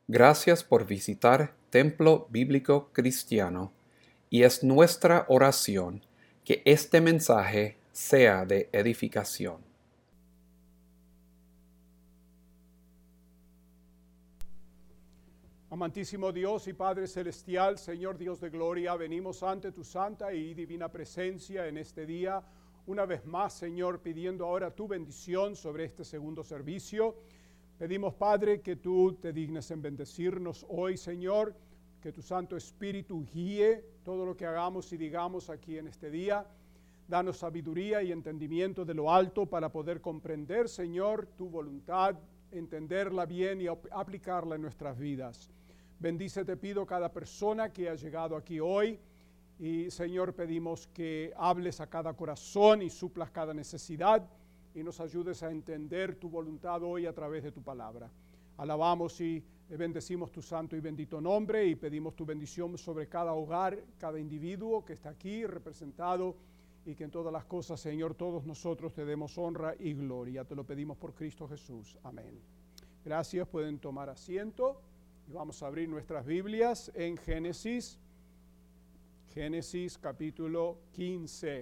Gracias por visitar Templo Bíblico Cristiano y es nuestra oración que este mensaje sea de edificación. Amantísimo Dios y Padre Celestial, Señor Dios de gloria, venimos ante tu santa y divina presencia en este día. Una vez más, Señor, pidiendo ahora tu bendición sobre este segundo servicio. Pedimos, Padre, que tú te dignes en bendecirnos hoy, Señor, que tu Santo Espíritu guíe todo lo que hagamos y digamos aquí en este día. Danos sabiduría y entendimiento de lo alto para poder comprender, Señor, tu voluntad, entenderla bien y aplicarla en nuestras vidas. Bendice, te pido, cada persona que ha llegado aquí hoy y, Señor, pedimos que hables a cada corazón y suplas cada necesidad y nos ayudes a entender tu voluntad hoy a través de tu palabra. Alabamos y bendecimos tu santo y bendito nombre y pedimos tu bendición sobre cada hogar, cada individuo que está aquí representado y que en todas las cosas, Señor, todos nosotros te demos honra y gloria. Te lo pedimos por Cristo Jesús. Amén. Gracias, pueden tomar asiento. Y vamos a abrir nuestras Biblias en Génesis capítulo 15.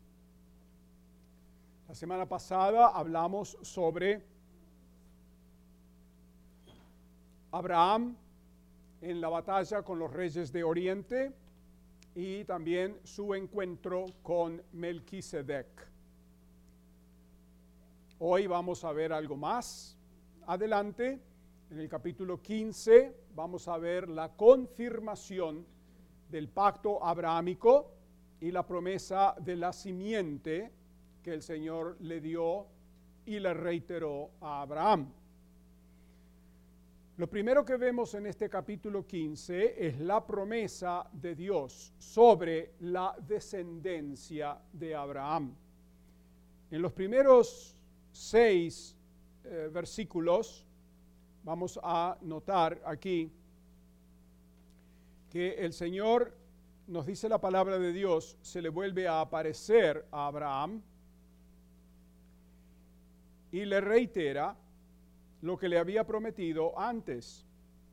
La semana pasada hablamos sobre Abraham en la batalla con los reyes de Oriente y también su encuentro con Melquisedec. Hoy vamos a ver algo más adelante. En el capítulo 15 vamos a ver la confirmación del pacto abrahámico y la promesa de la simiente que el Señor le dio y le reiteró a Abraham. Lo primero que vemos en este capítulo 15 es la promesa de Dios sobre la descendencia de Abraham. En los primeros 6 versículos vamos a notar aquí que el Señor, nos dice la palabra de Dios, se le vuelve a aparecer a Abraham y le reitera lo que le había prometido antes.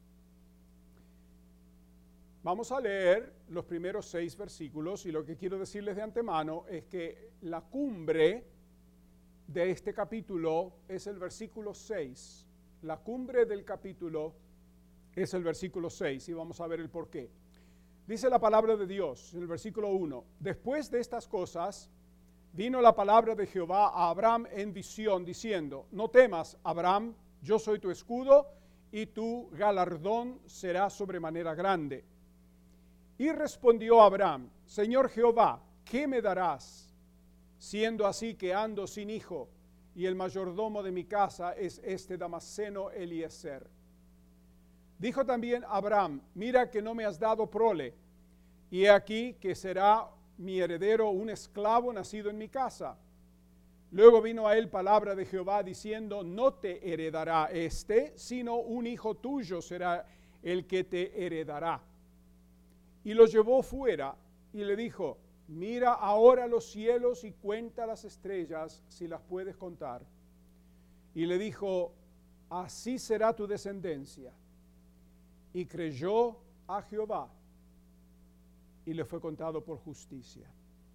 Vamos a leer los primeros 6 versículos y lo que quiero decirles de antemano es que la cumbre de este capítulo es el versículo 6. La cumbre del capítulo es el versículo 6 y vamos a ver el porqué. Dice la palabra de Dios en el versículo 1: Después de estas cosas vino la palabra de Jehová a Abraham en visión diciendo: No temas, Abraham, yo soy tu escudo y tu galardón será sobremanera grande. Y respondió Abraham: Señor Jehová, ¿qué me darás? Siendo así que ando sin hijo y el mayordomo de mi casa es este Damaseno Eliezer. Dijo también Abraham: Mira que no me has dado prole, y he aquí que será mi heredero un esclavo nacido en mi casa. Luego vino a él palabra de Jehová diciendo: No te heredará sino un hijo tuyo será el que te heredará. Y lo llevó fuera y le dijo: Mira ahora los cielos y cuenta las estrellas, si las puedes contar. Y le dijo: Así será tu descendencia. Y creyó a Jehová, y le fue contado por justicia.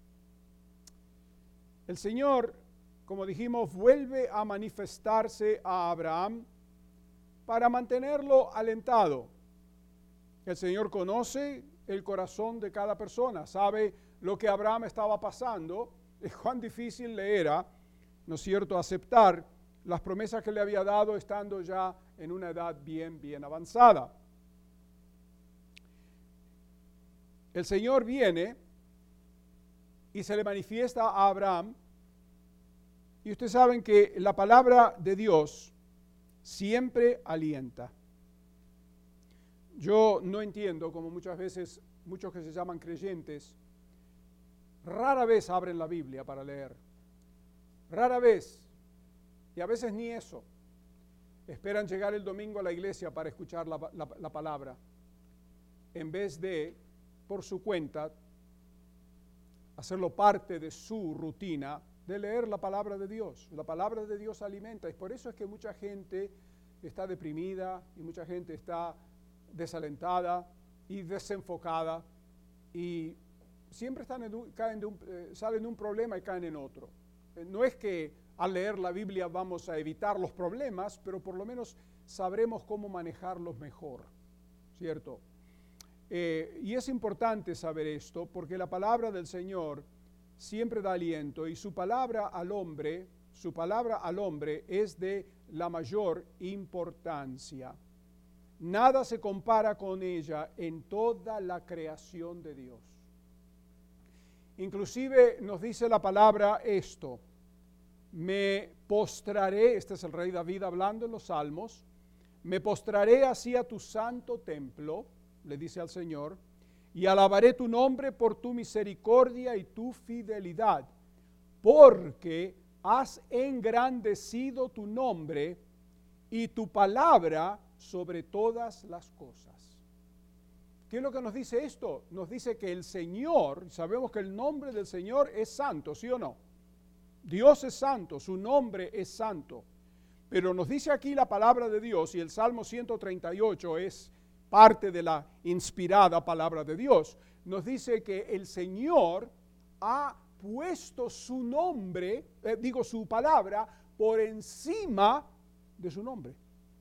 El Señor, como dijimos, vuelve a manifestarse a Abraham para mantenerlo alentado. El Señor conoce el corazón de cada persona, sabe lo que Abraham estaba pasando, y cuán difícil le era, ¿no es cierto?, aceptar las promesas que le había dado estando ya en una edad bien avanzada. El Señor viene y se le manifiesta a Abraham, y ustedes saben que la palabra de Dios siempre alienta. Yo no entiendo como muchas veces muchos que se llaman creyentes rara vez abren la Biblia para leer. Rara vez. Y a veces ni eso. Esperan llegar el domingo a la iglesia para escuchar la palabra, en vez de, por su cuenta, hacerlo parte de su rutina de leer la palabra de Dios. La palabra de Dios alimenta. Y por eso es que mucha gente está deprimida y mucha gente está desalentada y desenfocada y siempre salen de un problema y caen en otro. No es que al leer la Biblia vamos a evitar los problemas, pero por lo menos sabremos cómo manejarlos mejor, ¿cierto? Y es importante saber esto porque la palabra del Señor siempre da aliento y su palabra al hombre es de la mayor importancia. Nada se compara con ella en toda la creación de Dios. Inclusive nos dice la palabra esto: me postraré, este es el rey David hablando en los Salmos, me postraré hacia tu santo templo, le dice al Señor, y alabaré tu nombre por tu misericordia y tu fidelidad, porque has engrandecido tu nombre y tu palabra sobre todas las cosas. ¿Qué es lo que nos dice esto? Nos dice que el Señor, sabemos que el nombre del Señor es santo, ¿sí o no? Dios es santo, su nombre es santo. Pero nos dice aquí la palabra de Dios, y el Salmo 138 es parte de la inspirada palabra de Dios. Nos dice que el Señor ha puesto su nombre, su palabra, por encima de su nombre.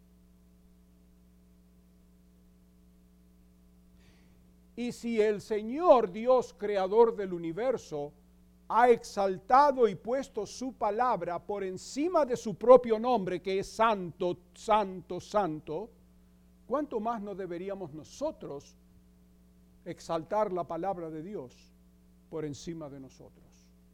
Y si el Señor Dios, creador del universo, ha exaltado y puesto su palabra por encima de su propio nombre, que es santo, santo, santo, ¿cuánto más no deberíamos nosotros exaltar la palabra de Dios por encima de nosotros?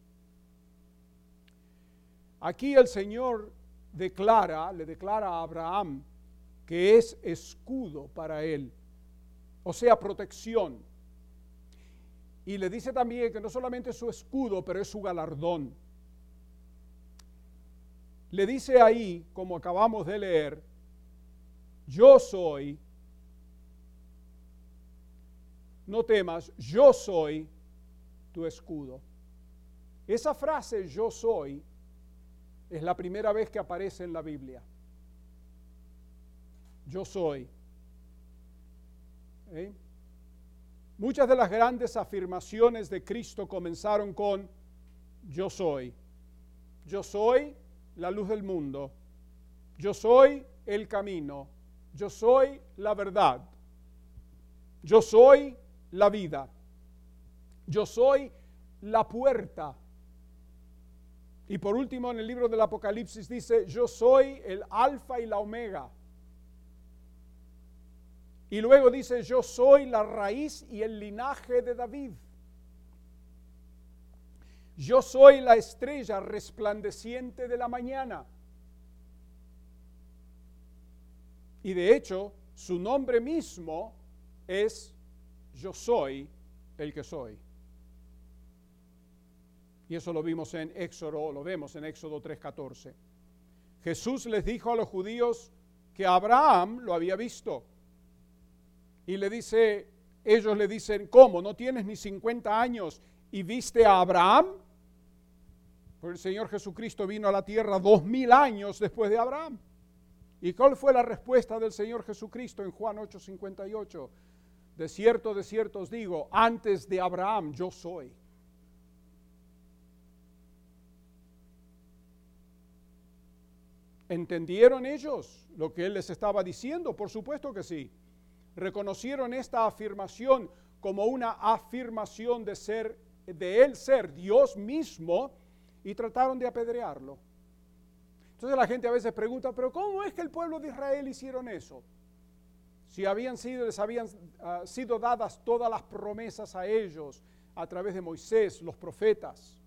Aquí el Señor le declara a Abraham que es escudo para él, o sea, protección. Y le dice también que no solamente es su escudo, pero es su galardón. Le dice ahí, como acabamos de leer, yo soy, no temas, yo soy tu escudo. Esa frase, yo soy, es la primera vez que aparece en la Biblia. Yo soy. Muchas de las grandes afirmaciones de Cristo comenzaron con yo soy. Yo soy la luz del mundo. Yo soy el camino. Yo soy la verdad. Yo soy la vida. Yo soy la puerta. Y por último, en el libro del Apocalipsis dice, yo soy el alfa y la omega. Y luego dice, yo soy la raíz y el linaje de David. Yo soy la estrella resplandeciente de la mañana. Y de hecho, su nombre mismo es yo soy el que soy. Y eso lo vemos en Éxodo 3:14. Jesús les dijo a los judíos que Abraham lo había visto. Y ellos le dicen, ¿cómo? ¿No tienes ni 50 años y viste a Abraham? Porque el Señor Jesucristo vino a la tierra 2000 años después de Abraham. ¿Y cuál fue la respuesta del Señor Jesucristo en Juan 8:58? De cierto os digo, antes de Abraham yo soy. ¿Entendieron ellos lo que Él les estaba diciendo? Por supuesto que sí. Reconocieron esta afirmación como una afirmación de Él ser Dios mismo y trataron de apedrearlo. Entonces la gente a veces pregunta, pero ¿cómo es que el pueblo de Israel hicieron eso? Si les habían sido dadas todas las promesas a ellos a través de Moisés, los profetas.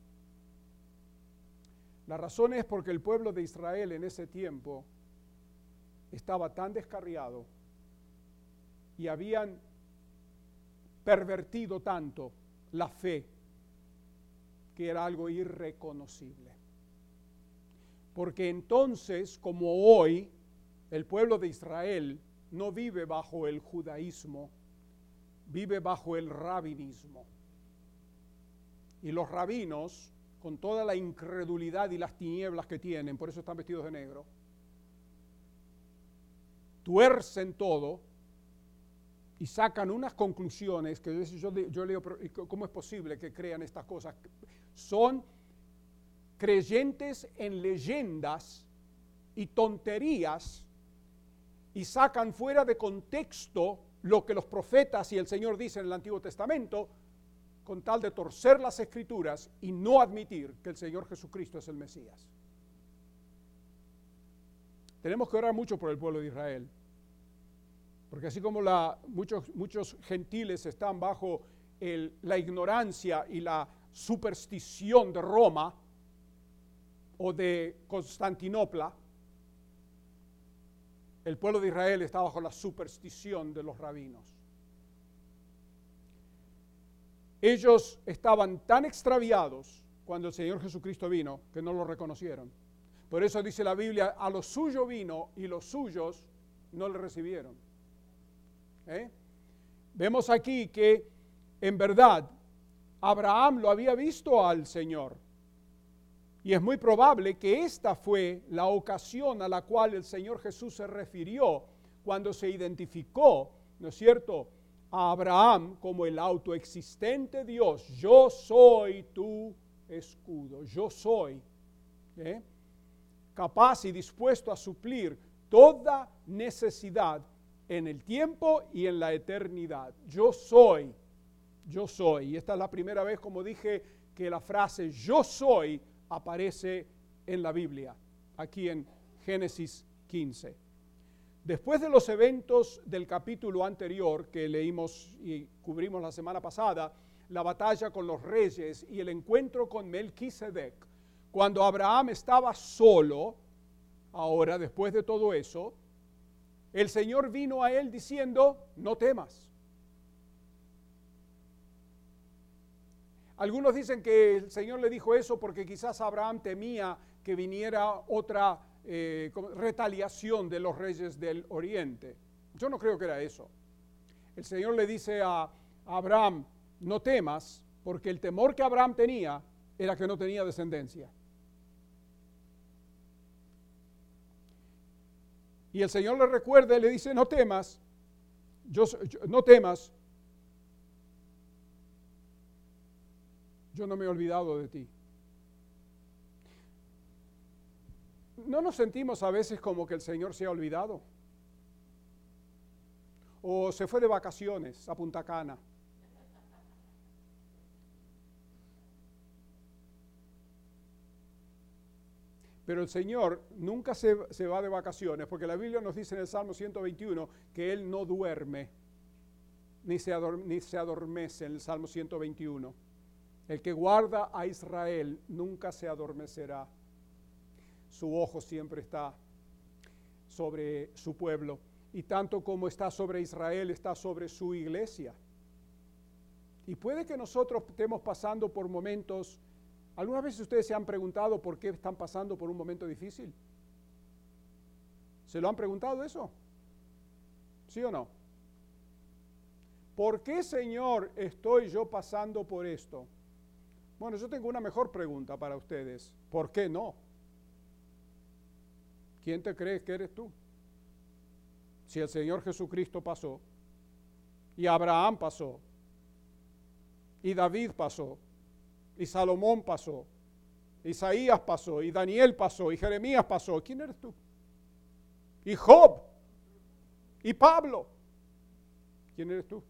La razón es porque el pueblo de Israel en ese tiempo estaba tan descarriado y habían pervertido tanto la fe que era algo irreconocible. Porque entonces, como hoy, el pueblo de Israel no vive bajo el judaísmo, vive bajo el rabinismo. Y los rabinos, con toda la incredulidad y las tinieblas que tienen, por eso están vestidos de negro, tuercen todo y sacan unas conclusiones que yo leo, ¿cómo es posible que crean estas cosas? Son creyentes en leyendas y tonterías y sacan fuera de contexto lo que los profetas y el Señor dicen en el Antiguo Testamento con tal de torcer las Escrituras y no admitir que el Señor Jesucristo es el Mesías. Tenemos que orar mucho por el pueblo de Israel, porque así como muchos gentiles están bajo la ignorancia y la superstición de Roma o de Constantinopla, el pueblo de Israel está bajo la superstición de los rabinos. Ellos estaban tan extraviados cuando el Señor Jesucristo vino que no lo reconocieron. Por eso dice la Biblia, a lo suyo vino y los suyos no le recibieron. Vemos aquí que en verdad Abraham lo había visto al Señor. Y es muy probable que esta fue la ocasión a la cual el Señor Jesús se refirió cuando se identificó, ¿no es cierto?, a Abraham como el autoexistente Dios. Yo soy tu escudo, yo soy capaz y dispuesto a suplir toda necesidad en el tiempo y en la eternidad. Yo soy. Y esta es la primera vez, como dije, que la frase yo soy aparece en la Biblia, aquí en Génesis 15. Después de los eventos del capítulo anterior que leímos y cubrimos la semana pasada, la batalla con los reyes y el encuentro con Melquisedec, cuando Abraham estaba solo, ahora después de todo eso, el Señor vino a él diciendo, no temas. Algunos dicen que el Señor le dijo eso porque quizás Abraham temía que viniera otra retaliación de los reyes del oriente. Yo no creo que era eso. El Señor le dice a Abraham, no temas, porque el temor que Abraham tenía era que no tenía descendencia. Y el Señor le recuerda y le dice, no temas, no temas, yo no me he olvidado de ti. ¿No nos sentimos a veces como que el Señor se ha olvidado? O se fue de vacaciones a Punta Cana. Pero el Señor nunca se va de vacaciones, porque la Biblia nos dice en el Salmo 121 que Él no duerme, ni se adormece en el Salmo 121. El que guarda a Israel nunca se adormecerá. Su ojo siempre está sobre su pueblo. Y tanto como está sobre Israel, está sobre su iglesia. Y puede que nosotros estemos pasando por momentos. ¿Algunas veces ustedes se han preguntado por qué están pasando por un momento difícil? ¿Se lo han preguntado eso? ¿Sí o no? ¿Por qué, Señor, estoy yo pasando por esto? Bueno, yo tengo una mejor pregunta para ustedes. ¿Por qué no? ¿Quién te crees que eres tú? Si el Señor Jesucristo pasó, y Abraham pasó, y David pasó, y Salomón pasó, Isaías pasó, y Daniel pasó, y Jeremías pasó, ¿quién eres tú? Y Job, y Pablo, ¿quién eres tú?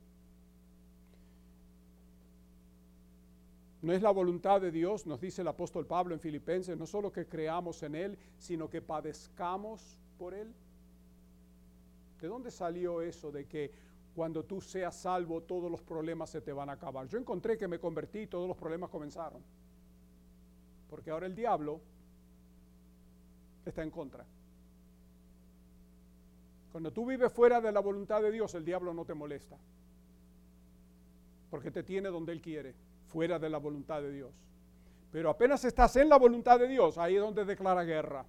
No es la voluntad de Dios, nos dice el apóstol Pablo en Filipenses, no solo que creamos en Él, sino que padezcamos por Él. ¿De dónde salió eso de que cuando tú seas salvo todos los problemas se te van a acabar? Yo encontré que me convertí y todos los problemas comenzaron. Porque ahora el diablo está en contra. Cuando tú vives fuera de la voluntad de Dios, el diablo no te molesta. Porque te tiene donde Él quiere, fuera de la voluntad de Dios. Pero apenas estás en la voluntad de Dios, ahí es donde declara guerra.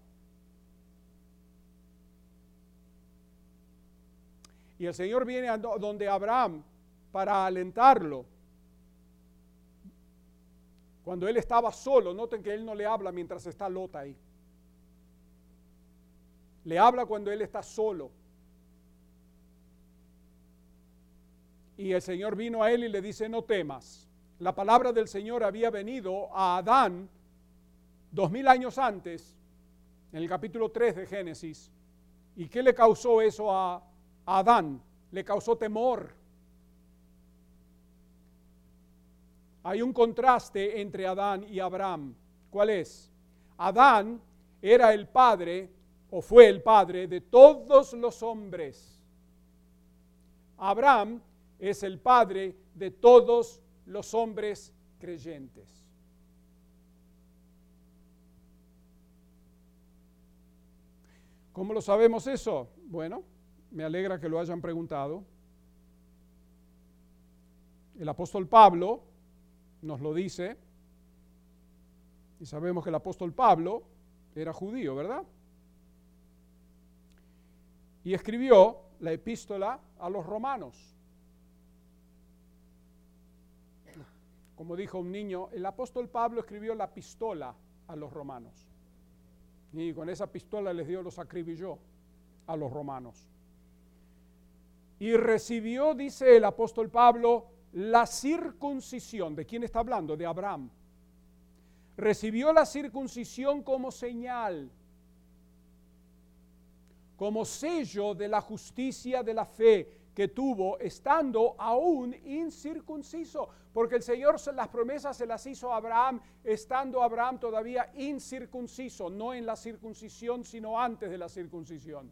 Y el Señor viene a donde Abraham para alentarlo. Cuando él estaba solo, noten que él no le habla mientras está Lot ahí. Le habla cuando él está solo. Y el Señor vino a él y le dice, no temas. La palabra del Señor había venido a Adán 2000 años antes, en el capítulo 3 de Génesis. ¿Y qué le causó eso a Adán? Le causó temor. Hay un contraste entre Adán y Abraham. ¿Cuál es? Adán era el padre, o fue el padre, de todos los hombres. Abraham es el padre de todos los hombres creyentes. ¿Cómo lo sabemos eso? Bueno, me alegra que lo hayan preguntado. El apóstol Pablo nos lo dice, y sabemos que el apóstol Pablo era judío, ¿verdad? Y escribió la epístola a los romanos. Como dijo un niño, el apóstol Pablo escribió la pistola a los romanos. Y con esa pistola les dio, los acribilló a los romanos. Y recibió, dice el apóstol Pablo, la circuncisión. ¿De quién está hablando? De Abraham. Recibió la circuncisión como señal, como sello de la justicia de la fe que tuvo estando aún incircunciso, porque el Señor las promesas se las hizo a Abraham estando Abraham todavía incircunciso, no en la circuncisión, sino antes de la circuncisión.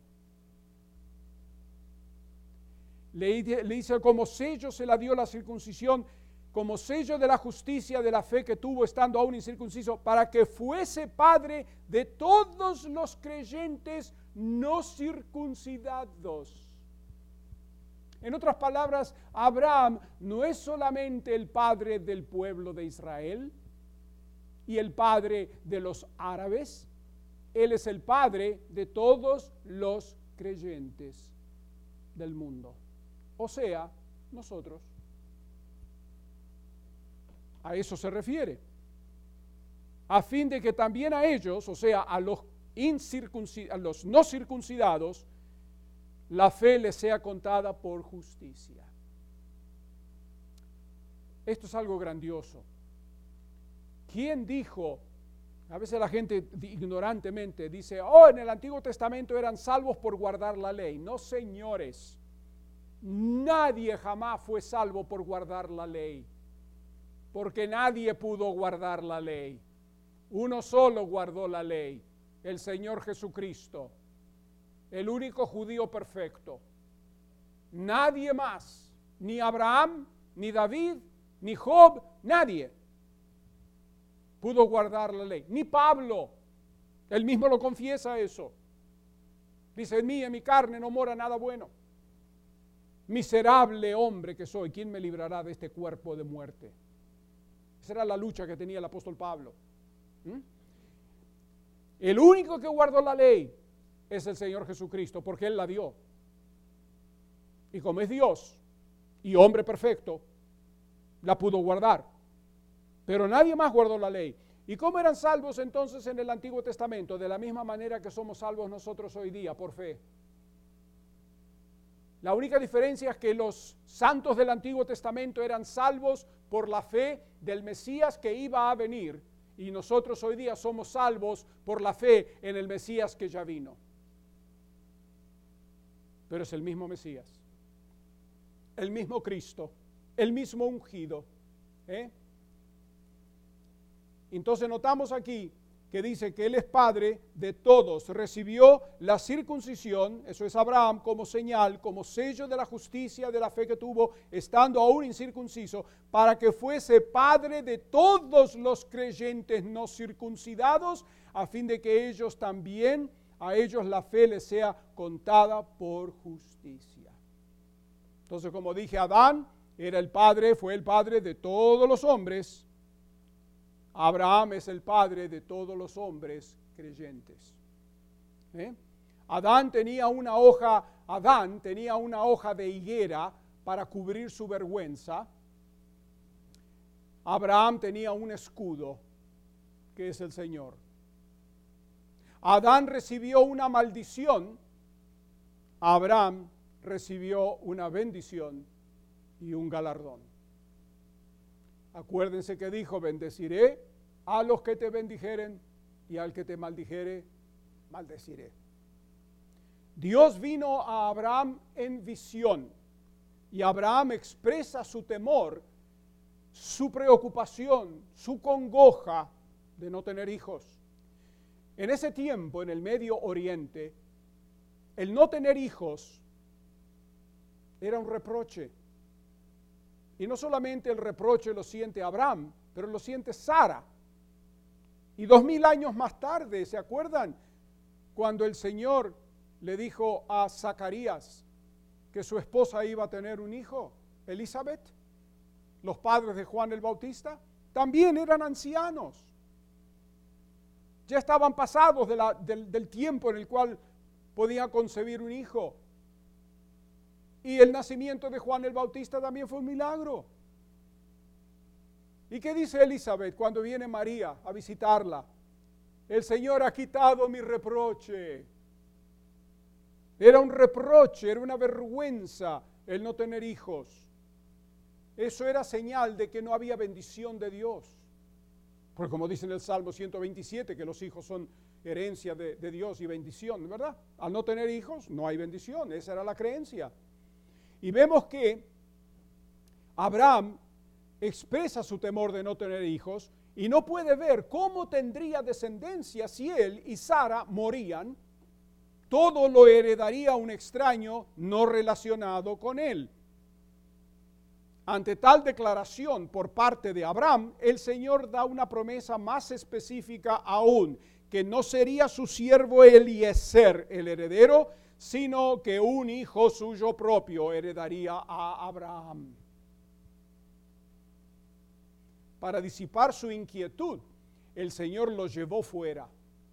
Le dice, como sello se la dio la circuncisión, como sello de la justicia de la fe que tuvo estando aún incircunciso, para que fuese padre de todos los creyentes no circuncidados. En otras palabras, Abraham no es solamente el padre del pueblo de Israel y el padre de los árabes, él es el padre de todos los creyentes del mundo, o sea, nosotros. A eso se refiere, a fin de que también a ellos, o sea, a los no circuncidados, la fe les sea contada por justicia. Esto es algo grandioso. ¿Quién dijo? A veces la gente ignorantemente dice, en el Antiguo Testamento eran salvos por guardar la ley. No, señores. Nadie jamás fue salvo por guardar la ley, porque nadie pudo guardar la ley. Uno solo guardó la ley, el Señor Jesucristo, el único judío perfecto. Nadie más, ni Abraham, ni David, ni Job, nadie pudo guardar la ley. Ni Pablo, él mismo lo confiesa eso. Dice, en mi carne no mora nada bueno. Miserable hombre que soy, ¿quién me librará de este cuerpo de muerte? Esa era la lucha que tenía el apóstol Pablo. El único que guardó la ley es el Señor Jesucristo, porque Él la dio. Y como es Dios y hombre perfecto, la pudo guardar. Pero nadie más guardó la ley. ¿Y cómo eran salvos entonces en el Antiguo Testamento? De la misma manera que somos salvos nosotros hoy día, por fe. La única diferencia es que los santos del Antiguo Testamento eran salvos por la fe del Mesías que iba a venir, y nosotros hoy día somos salvos por la fe en el Mesías que ya vino. Pero es el mismo Mesías, el mismo Cristo, el mismo ungido. Entonces notamos aquí que dice que Él es Padre de todos. Recibió la circuncisión, eso es Abraham, como señal, como sello de la justicia de la fe que tuvo, estando aún incircunciso, para que fuese Padre de todos los creyentes no circuncidados, a fin de que ellos también, a ellos la fe les sea contada por justicia. Entonces, como dije, Adán era el padre, fue el padre de todos los hombres. Abraham es el padre de todos los hombres creyentes. Adán tenía una hoja de higuera para cubrir su vergüenza. Abraham tenía un escudo, que es el Señor. Adán recibió una maldición, Abraham recibió una bendición y un galardón. Acuérdense que dijo, bendeciré a los que te bendijeren y al que te maldijere, maldeciré. Dios vino a Abraham en visión y Abraham expresa su temor, su preocupación, su congoja de no tener hijos. En ese tiempo, en el Medio Oriente, el no tener hijos era un reproche. Y no solamente el reproche lo siente Abraham, pero lo siente Sara. Y 2000 años más tarde, ¿se acuerdan? Cuando el Señor le dijo a Zacarías que su esposa iba a tener un hijo, Elizabeth, los padres de Juan el Bautista, también eran ancianos. Ya estaban pasados del tiempo en el cual podía concebir un hijo. Y el nacimiento de Juan el Bautista también fue un milagro. ¿Y qué dice Elizabeth cuando viene María a visitarla? El Señor ha quitado mi reproche. Era un reproche, era una vergüenza el no tener hijos. Eso era señal de que no había bendición de Dios. Porque como dice en el Salmo 127, que los hijos son herencia de Dios y bendición, ¿verdad? Al no tener hijos no hay bendición, esa era la creencia. Y vemos que Abraham expresa su temor de no tener hijos y no puede ver cómo tendría descendencia si él y Sara morían. Todo lo heredaría un extraño no relacionado con él. Ante tal declaración por parte de Abraham, el Señor da una promesa más específica aún, que no sería su siervo Eliezer el heredero, sino que un hijo suyo propio heredaría a Abraham. Para disipar su inquietud, el Señor lo llevó fuera.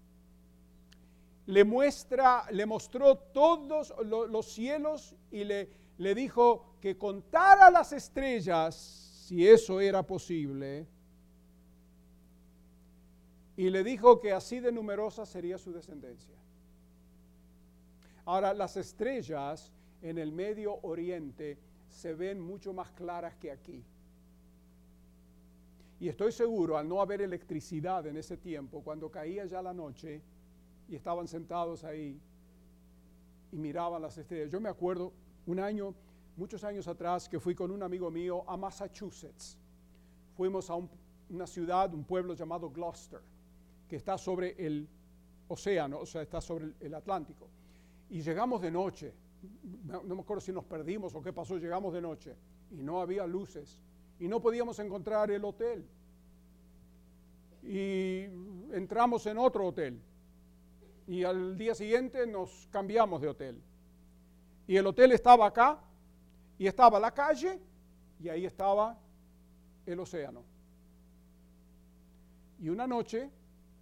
Le mostró todos los cielos y le dijo que contara las estrellas, si eso era posible, y le dijo que así de numerosa sería su descendencia. Ahora, las estrellas en el Medio Oriente se ven mucho más claras que aquí. Y estoy seguro, al no haber electricidad en ese tiempo, cuando caía ya la noche y estaban sentados ahí y miraban las estrellas. Yo me acuerdo muchos años atrás, que fui con un amigo mío a Massachusetts. Fuimos a una ciudad, un pueblo llamado Gloucester, que está sobre el océano, o sea, está sobre el Atlántico. Y llegamos de noche, no me acuerdo si nos perdimos o qué pasó, llegamos de noche y no había luces y no podíamos encontrar el hotel. Y entramos en otro hotel y al día siguiente nos cambiamos de hotel. Y el hotel estaba acá y estaba la calle y ahí estaba el océano. Y una noche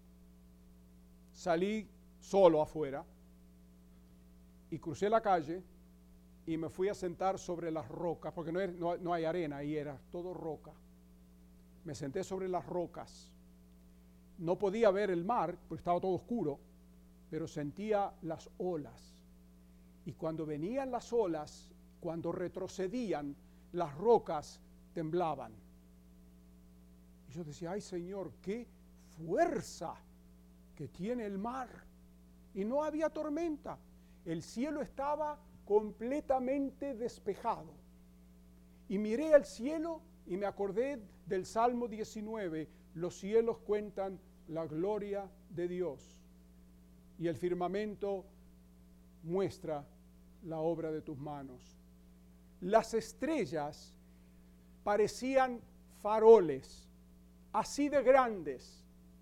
salí solo afuera y crucé la calle y me fui a sentar sobre las rocas, porque no hay arena ahí, era todo roca. Me senté sobre las rocas. No podía ver el mar, porque estaba todo oscuro, pero sentía las olas. Y cuando venían las olas, cuando retrocedían, las rocas temblaban. Y yo decía, ay Señor, qué fuerza que tiene el mar. Y no había tormenta. El cielo estaba completamente despejado. Y miré al cielo y me acordé del Salmo 19. Los cielos cuentan la gloria de Dios. Y el firmamento muestra la obra de tus manos. Las estrellas parecían faroles, así de grandes.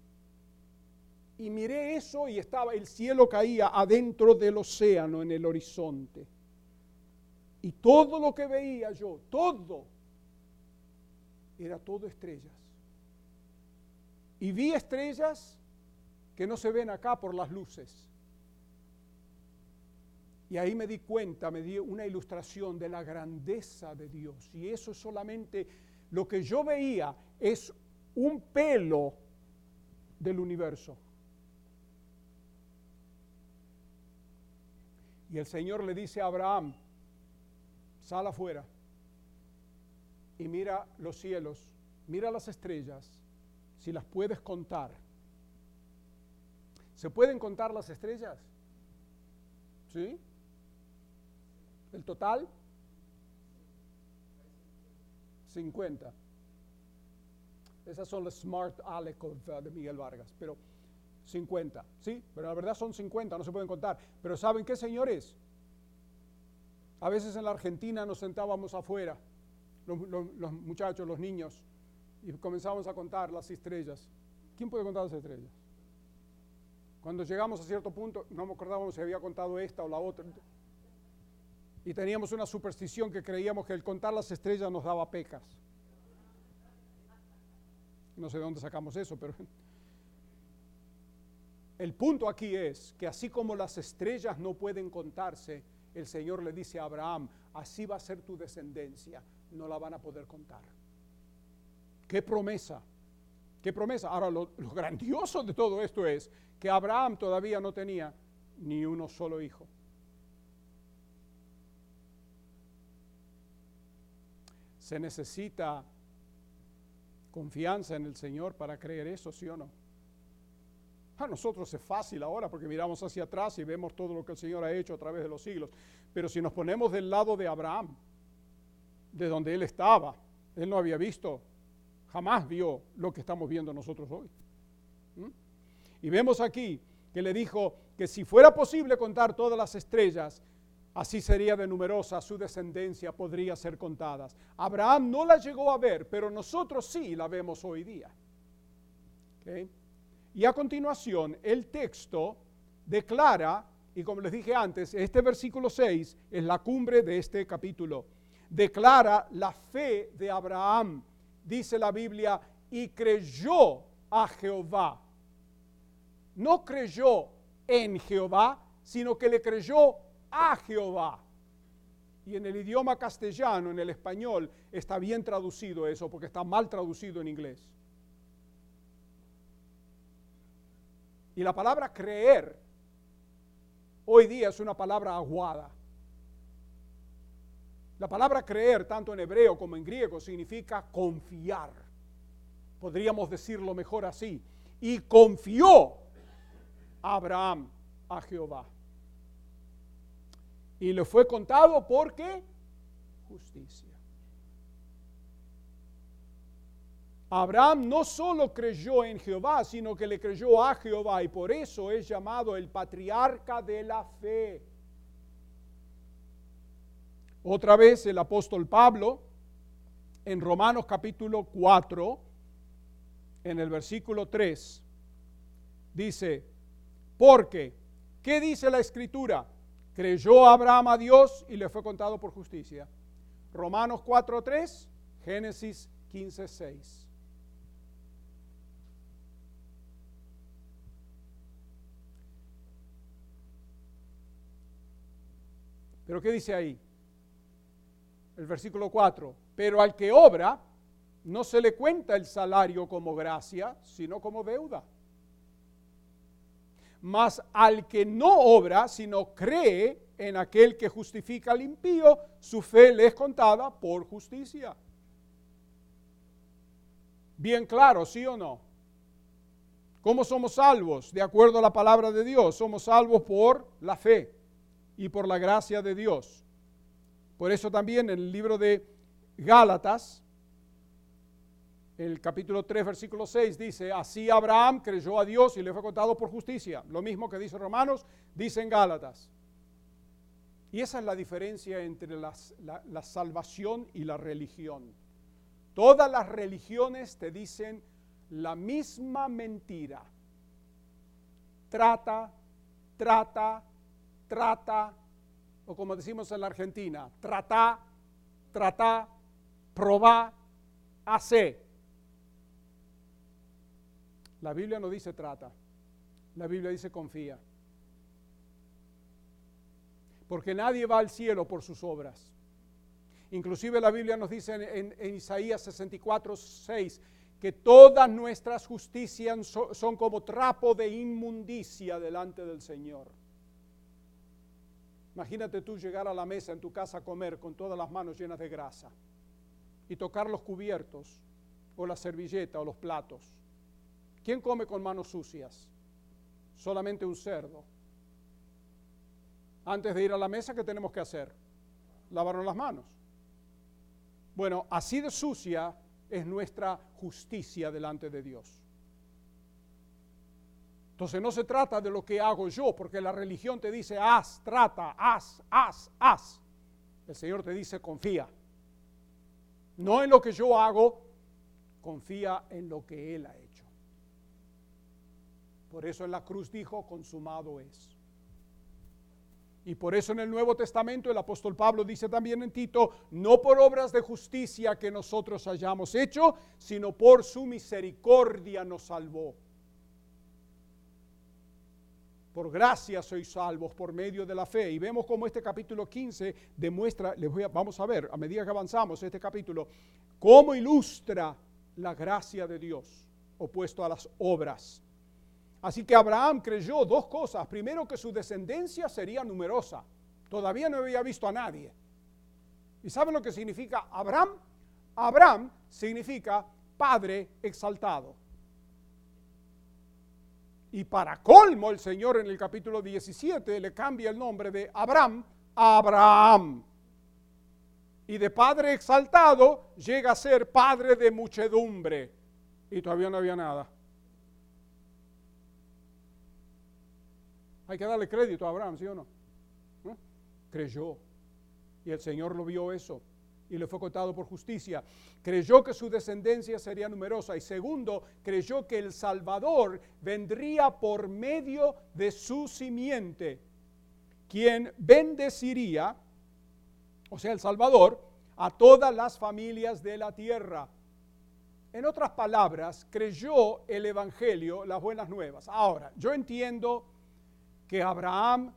Y miré eso y el cielo caía adentro del océano en el horizonte. Y todo lo que veía yo, era todo estrellas. Y vi estrellas que no se ven acá por las luces. Y ahí me di cuenta, me di una ilustración de la grandeza de Dios. Y eso es solamente lo que yo veía, es un pelo del universo. Y el Señor le dice a Abraham, sal afuera y mira los cielos, mira las estrellas, si las puedes contar. ¿Se pueden contar las estrellas? ¿Sí? ¿El total? 50. Esas son las Smart Alec de Miguel Vargas, pero 50, ¿sí? Pero la verdad son 50, no se pueden contar. Pero ¿saben qué, señores? A veces en la Argentina nos sentábamos afuera, los muchachos, los niños, y comenzábamos a contar las estrellas. ¿Quién puede contar las estrellas? Cuando llegamos a cierto punto, no me acordábamos si había contado esta o la otra. Y teníamos una superstición que creíamos que el contar las estrellas nos daba pecas. No sé de dónde sacamos eso, pero el punto aquí es que así como las estrellas no pueden contarse, el Señor le dice a Abraham, así va a ser tu descendencia, no la van a poder contar. ¡Qué promesa! ¡Qué promesa! Ahora, lo grandioso de todo esto es que Abraham todavía no tenía ni uno solo hijo. Se necesita confianza en el Señor para creer eso, ¿sí o no? A nosotros es fácil ahora porque miramos hacia atrás y vemos todo lo que el Señor ha hecho a través de los siglos. Pero si nos ponemos del lado de Abraham, de donde él estaba, él no había visto, jamás vio lo que estamos viendo nosotros hoy. Y vemos aquí que le dijo que si fuera posible contar todas las estrellas, así sería de numerosa su descendencia, podría ser contadas. Abraham no la llegó a ver, pero nosotros sí la vemos hoy día. ¿Okay? Y a continuación, el texto declara, y como les dije antes, este versículo 6 es la cumbre de este capítulo, declara la fe de Abraham. Dice la Biblia, y creyó a Jehová. No creyó en Jehová, sino que le creyó a Jehová. Y en el idioma castellano, en el español, está bien traducido eso, porque está mal traducido en inglés. Y la palabra creer, hoy día es una palabra aguada. La palabra creer, tanto en hebreo como en griego, significa confiar. Podríamos decirlo mejor así. Y confió Abraham a Jehová. Y le fue contado porque justicia. Abraham no solo creyó en Jehová, sino que le creyó a Jehová y por eso es llamado el patriarca de la fe. Otra vez el apóstol Pablo, en Romanos capítulo 4, en el versículo 3, dice, porque, ¿qué dice la Escritura? Creyó Abraham a Dios y le fue contado por justicia. Romanos 4:3, Génesis 15:6. Pero ¿qué dice ahí? El versículo 4. Pero al que obra, no se le cuenta el salario como gracia, sino como deuda. Mas al que no obra, sino cree en aquel que justifica al impío, su fe le es contada por justicia. Bien claro, ¿sí o no? ¿Cómo somos salvos? De acuerdo a la palabra de Dios, somos salvos por la fe y por la gracia de Dios. Por eso también en el libro de Gálatas, el capítulo 3, versículo 6 dice, así Abraham creyó a Dios y le fue contado por justicia. Lo mismo que dice Romanos, dice en Gálatas. Y esa es la diferencia entre la salvación y la religión. Todas las religiones te dicen la misma mentira. Trata, o como decimos en la Argentina, trata, probá, hace. La Biblia no dice trata, la Biblia dice confía. Porque nadie va al cielo por sus obras. Inclusive la Biblia nos dice en Isaías 64:6 que todas nuestras justicias son como trapo de inmundicia delante del Señor. Imagínate tú llegar a la mesa en tu casa a comer con todas las manos llenas de grasa. y tocar los cubiertos o la servilleta o los platos. ¿Quién come con manos sucias? Solamente un cerdo. Antes de ir a la mesa, ¿qué tenemos que hacer? Lavarnos las manos. Bueno, así de sucia es nuestra justicia delante de Dios. Entonces no se trata de lo que hago yo, porque la religión te dice haz, trata, haz. El Señor te dice confía. No en lo que yo hago, confía en lo que Él ha hecho. Por eso en la cruz dijo, consumado es. Y por eso en el Nuevo Testamento el apóstol Pablo dice también en Tito, no por obras de justicia que nosotros hayamos hecho, sino por su misericordia nos salvó. Por gracia sois salvos por medio de la fe. Y vemos cómo este capítulo 15 demuestra, vamos a ver a medida que avanzamos este capítulo, cómo ilustra la gracia de Dios opuesto a las obras. Así que Abraham creyó dos cosas. Primero, que su descendencia sería numerosa. Todavía no había visto a nadie. ¿Y saben lo que significa Abraham? Abraham significa Padre exaltado. Y para colmo, el Señor en el capítulo 17 le cambia el nombre de Abraham a Abraham. Y de Padre exaltado llega a ser Padre de muchedumbre. Y todavía no había nada. Hay que darle crédito a Abraham, ¿sí o no? Creyó. Y el Señor lo vio eso. Y le fue contado por justicia. Creyó que su descendencia sería numerosa. Y segundo, creyó que el Salvador vendría por medio de su simiente, quien bendeciría, o sea, el Salvador, a todas las familias de la tierra. En otras palabras, creyó el Evangelio, las buenas nuevas. Ahora, yo entiendo que Abraham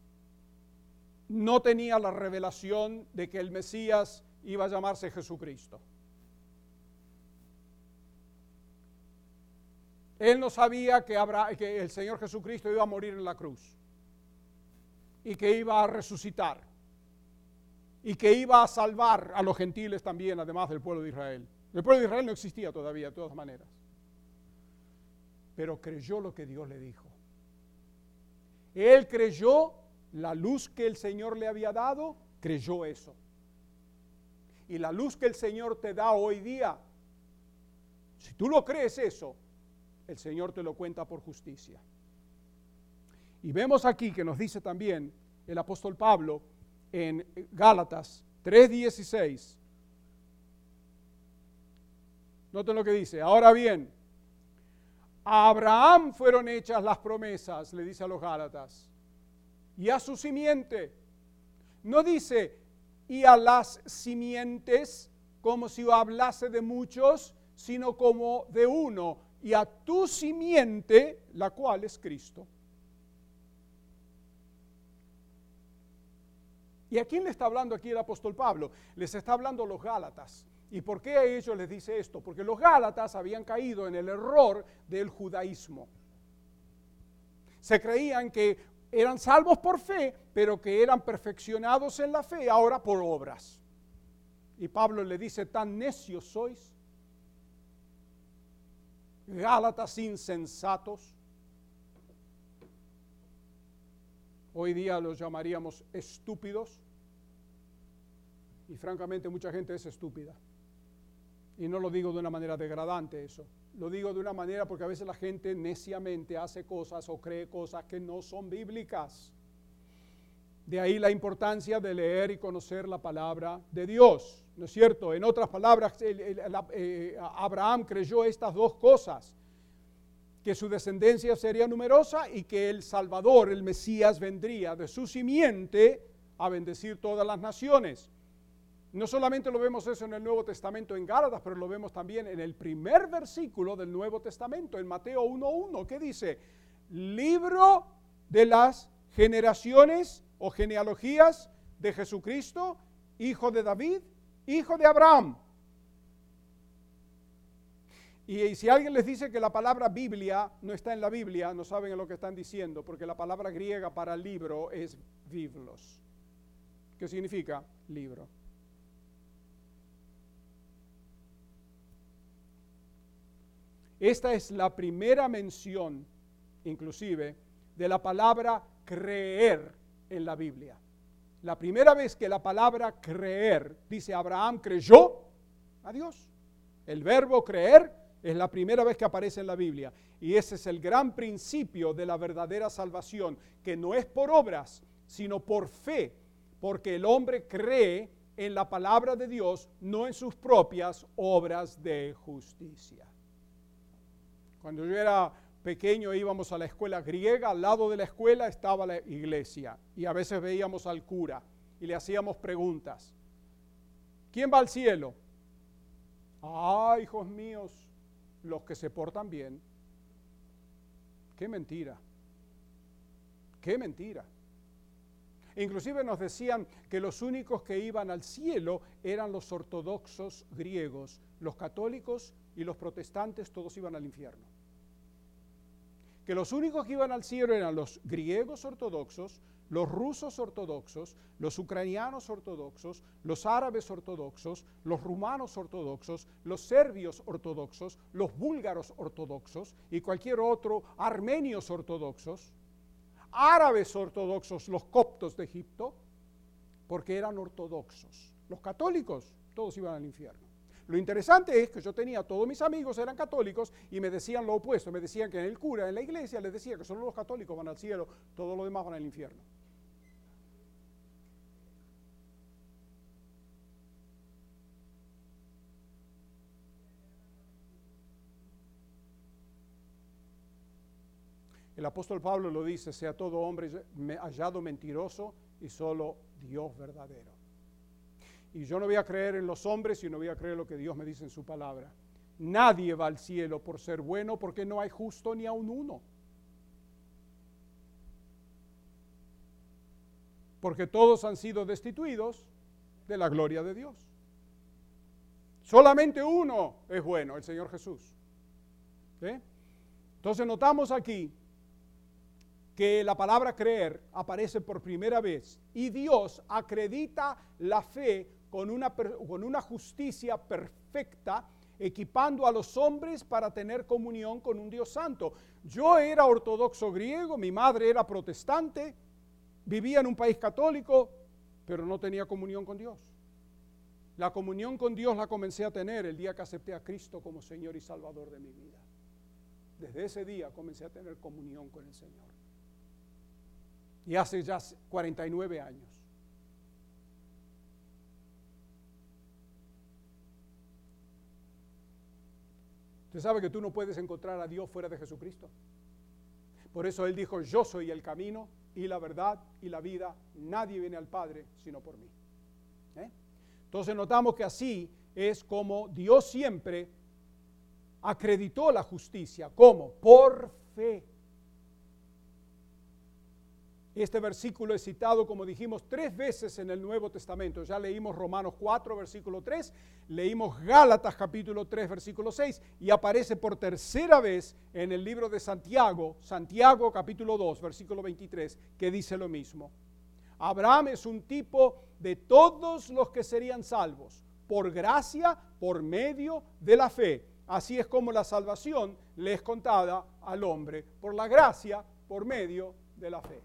no tenía la revelación de que el Mesías iba a llamarse Jesucristo. Él no sabía que el Señor Jesucristo iba a morir en la cruz y que iba a resucitar y que iba a salvar a los gentiles también, además del pueblo de Israel. El pueblo de Israel no existía todavía, de todas maneras. Pero creyó lo que Dios le dijo. Él creyó la luz que el Señor le había dado, creyó eso. Y la luz que el Señor te da hoy día, si tú lo crees eso, el Señor te lo cuenta por justicia. Y vemos aquí que nos dice también el apóstol Pablo en Gálatas 3:16. Noten lo que dice. Ahora bien, a Abraham fueron hechas las promesas, le dice a los Gálatas, y a su simiente. No dice, y a las simientes, como si hablase de muchos, sino como de uno, y a tu simiente, la cual es Cristo. ¿Y a quién le está hablando aquí el apóstol Pablo? Les está hablando a los Gálatas. ¿Y por qué a ellos les dice esto? Porque los Gálatas habían caído en el error del judaísmo. Se creían que eran salvos por fe, pero que eran perfeccionados en la fe ahora por obras. Y Pablo le dice, tan necios sois, Gálatas insensatos. Hoy día los llamaríamos estúpidos. Y francamente mucha gente es estúpida. Y no lo digo de una manera degradante eso. Lo digo de una manera porque a veces la gente neciamente hace cosas o cree cosas que no son bíblicas. De ahí la importancia de leer y conocer la palabra de Dios, ¿no es cierto? En otras palabras, Abraham creyó estas dos cosas, que su descendencia sería numerosa y que el Salvador, el Mesías, vendría de su simiente a bendecir todas las naciones. No solamente lo vemos eso en el Nuevo Testamento en Gálatas, pero lo vemos también en el primer versículo del Nuevo Testamento, en Mateo 1:1, que dice, libro de las generaciones o genealogías de Jesucristo, hijo de David, hijo de Abraham. Y si alguien les dice que la palabra Biblia no está en la Biblia, no saben lo que están diciendo, porque la palabra griega para libro es biblos, que significa libro. Esta es la primera mención, inclusive, de la palabra creer en la Biblia. La primera vez que la palabra creer, dice Abraham creyó a Dios. El verbo creer es la primera vez que aparece en la Biblia. Y ese es el gran principio de la verdadera salvación, que no es por obras, sino por fe, porque el hombre cree en la palabra de Dios, no en sus propias obras de justicia. Cuando yo era pequeño íbamos a la escuela griega, al lado de la escuela estaba la iglesia y a veces veíamos al cura y le hacíamos preguntas. ¿Quién va al cielo? Ah, hijos míos, los que se portan bien. ¡Qué mentira! ¡Qué mentira! Inclusive nos decían que los únicos que iban al cielo eran los ortodoxos griegos, los católicos y los protestantes todos iban al infierno. Que los únicos que iban al cielo eran los griegos ortodoxos, los rusos ortodoxos, los ucranianos ortodoxos, los árabes ortodoxos, los rumanos ortodoxos, los serbios ortodoxos, los búlgaros ortodoxos y cualquier otro, armenios ortodoxos, árabes ortodoxos, los coptos de Egipto, porque eran ortodoxos. Los católicos, todos iban al infierno. Lo interesante es que yo tenía, todos mis amigos eran católicos y me decían lo opuesto, me decían que el cura en la iglesia les decía que solo los católicos van al cielo, todos los demás van al infierno. El apóstol Pablo lo dice, sea todo hombre hallado mentiroso y solo Dios verdadero. Y yo no voy a creer en los hombres, sino voy a creer lo que Dios me dice en su palabra. Nadie va al cielo por ser bueno, porque no hay justo ni aun uno. Porque todos han sido destituidos de la gloria de Dios. Solamente uno es bueno, el Señor Jesús. ¿Sí? Entonces notamos aquí que la palabra creer aparece por primera vez y Dios acredita la fe con una justicia perfecta, equipando a los hombres para tener comunión con un Dios santo. Yo era ortodoxo griego, mi madre era protestante, vivía en un país católico, pero no tenía comunión con Dios. La comunión con Dios la comencé a tener el día que acepté a Cristo como Señor y Salvador de mi vida. Desde ese día comencé a tener comunión con el Señor. Y hace ya 49 años. Usted sabe que tú no puedes encontrar a Dios fuera de Jesucristo. Por eso Él dijo, yo soy el camino y la verdad y la vida. Nadie viene al Padre sino por mí. Entonces notamos que así es como Dios siempre acreditó la justicia. ¿Cómo? Por fe. Este versículo es citado, como dijimos, 3 veces en el Nuevo Testamento. Ya leímos Romanos 4, versículo 3, leímos Gálatas capítulo 3, versículo 6, y aparece por tercera vez en el libro de Santiago, Santiago capítulo 2, versículo 23, que dice lo mismo. Abraham es un tipo de todos los que serían salvos, por gracia, por medio de la fe. Así es como la salvación le es contada al hombre, por la gracia, por medio de la fe.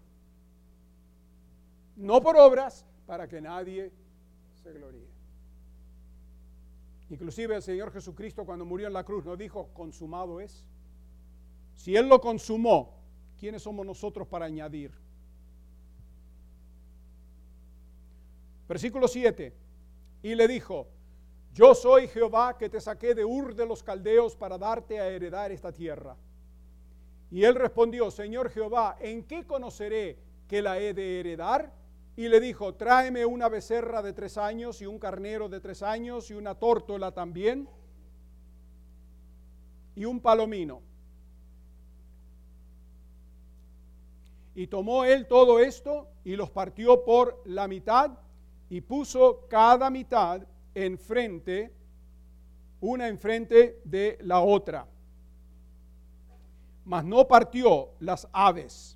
No por obras, para que nadie se gloríe. Inclusive el Señor Jesucristo cuando murió en la cruz no dijo, consumado es. Si Él lo consumó, ¿quiénes somos nosotros para añadir? Versículo 7. Y le dijo, yo soy Jehová que te saqué de Ur de los Caldeos para darte a heredar esta tierra. Y él respondió, Señor Jehová, ¿en qué conoceré que la he de heredar? Y le dijo, tráeme una becerra de 3 años y un carnero de 3 años y una tórtola también y un palomino. Y tomó él todo esto y los partió por la mitad y puso cada mitad enfrente, una enfrente de la otra. Mas no partió las aves.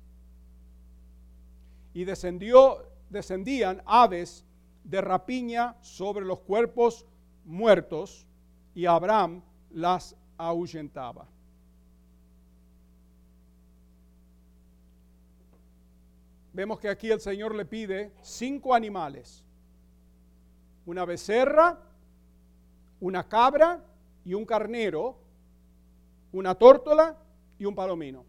Y descendían aves de rapiña sobre los cuerpos muertos, y Abraham las ahuyentaba. Vemos que aquí el Señor le pide 5 animales: una becerra, una cabra y un carnero, una tórtola y un palomino.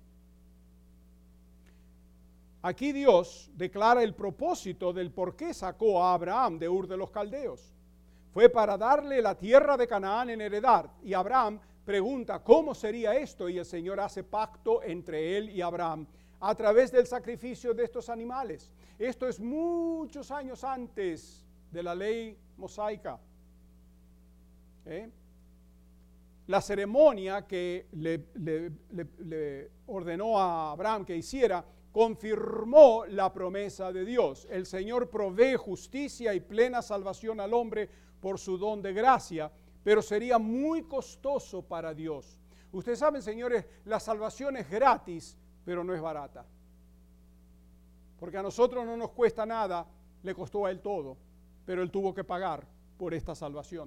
Aquí Dios declara el propósito del por qué sacó a Abraham de Ur de los Caldeos. Fue para darle la tierra de Canaán en heredad. Y Abraham pregunta, ¿cómo sería esto? Y el Señor hace pacto entre él y Abraham a través del sacrificio de estos animales. Esto es muchos años antes de la ley mosaica. La ceremonia que le ordenó a Abraham que hiciera confirmó la promesa de Dios. El Señor provee justicia y plena salvación al hombre por su don de gracia, pero sería muy costoso para Dios. Ustedes saben, señores, la salvación es gratis, pero no es barata. Porque a nosotros no nos cuesta nada, le costó a Él todo, pero Él tuvo que pagar por esta salvación.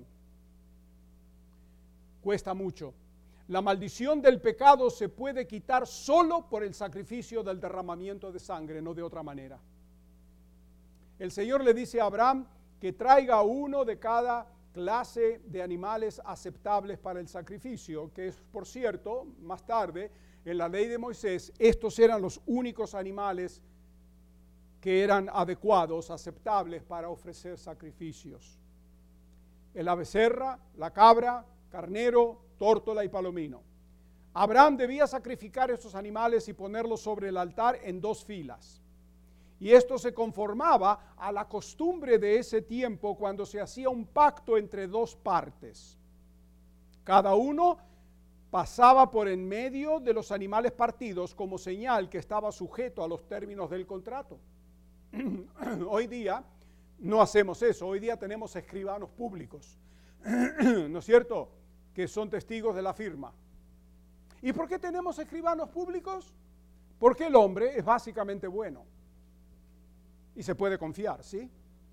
Cuesta mucho. La maldición del pecado se puede quitar solo por el sacrificio del derramamiento de sangre, no de otra manera. El Señor le dice a Abraham que traiga uno de cada clase de animales aceptables para el sacrificio, que es, por cierto, más tarde, en la ley de Moisés, estos eran los únicos animales que eran adecuados, aceptables para ofrecer sacrificios. La becerra, la cabra, carnero, tórtola y palomino. Abraham debía sacrificar estos animales y ponerlos sobre el altar en 2 filas. Y esto se conformaba a la costumbre de ese tiempo cuando se hacía un pacto entre 2 partes. Cada uno pasaba por en medio de los animales partidos como señal que estaba sujeto a los términos del contrato. Hoy día no hacemos eso, hoy día tenemos escribanos públicos, ¿no es cierto?, que son testigos de la firma. ¿Y por qué tenemos escribanos públicos? Porque el hombre es básicamente bueno y se puede confiar, ¿sí?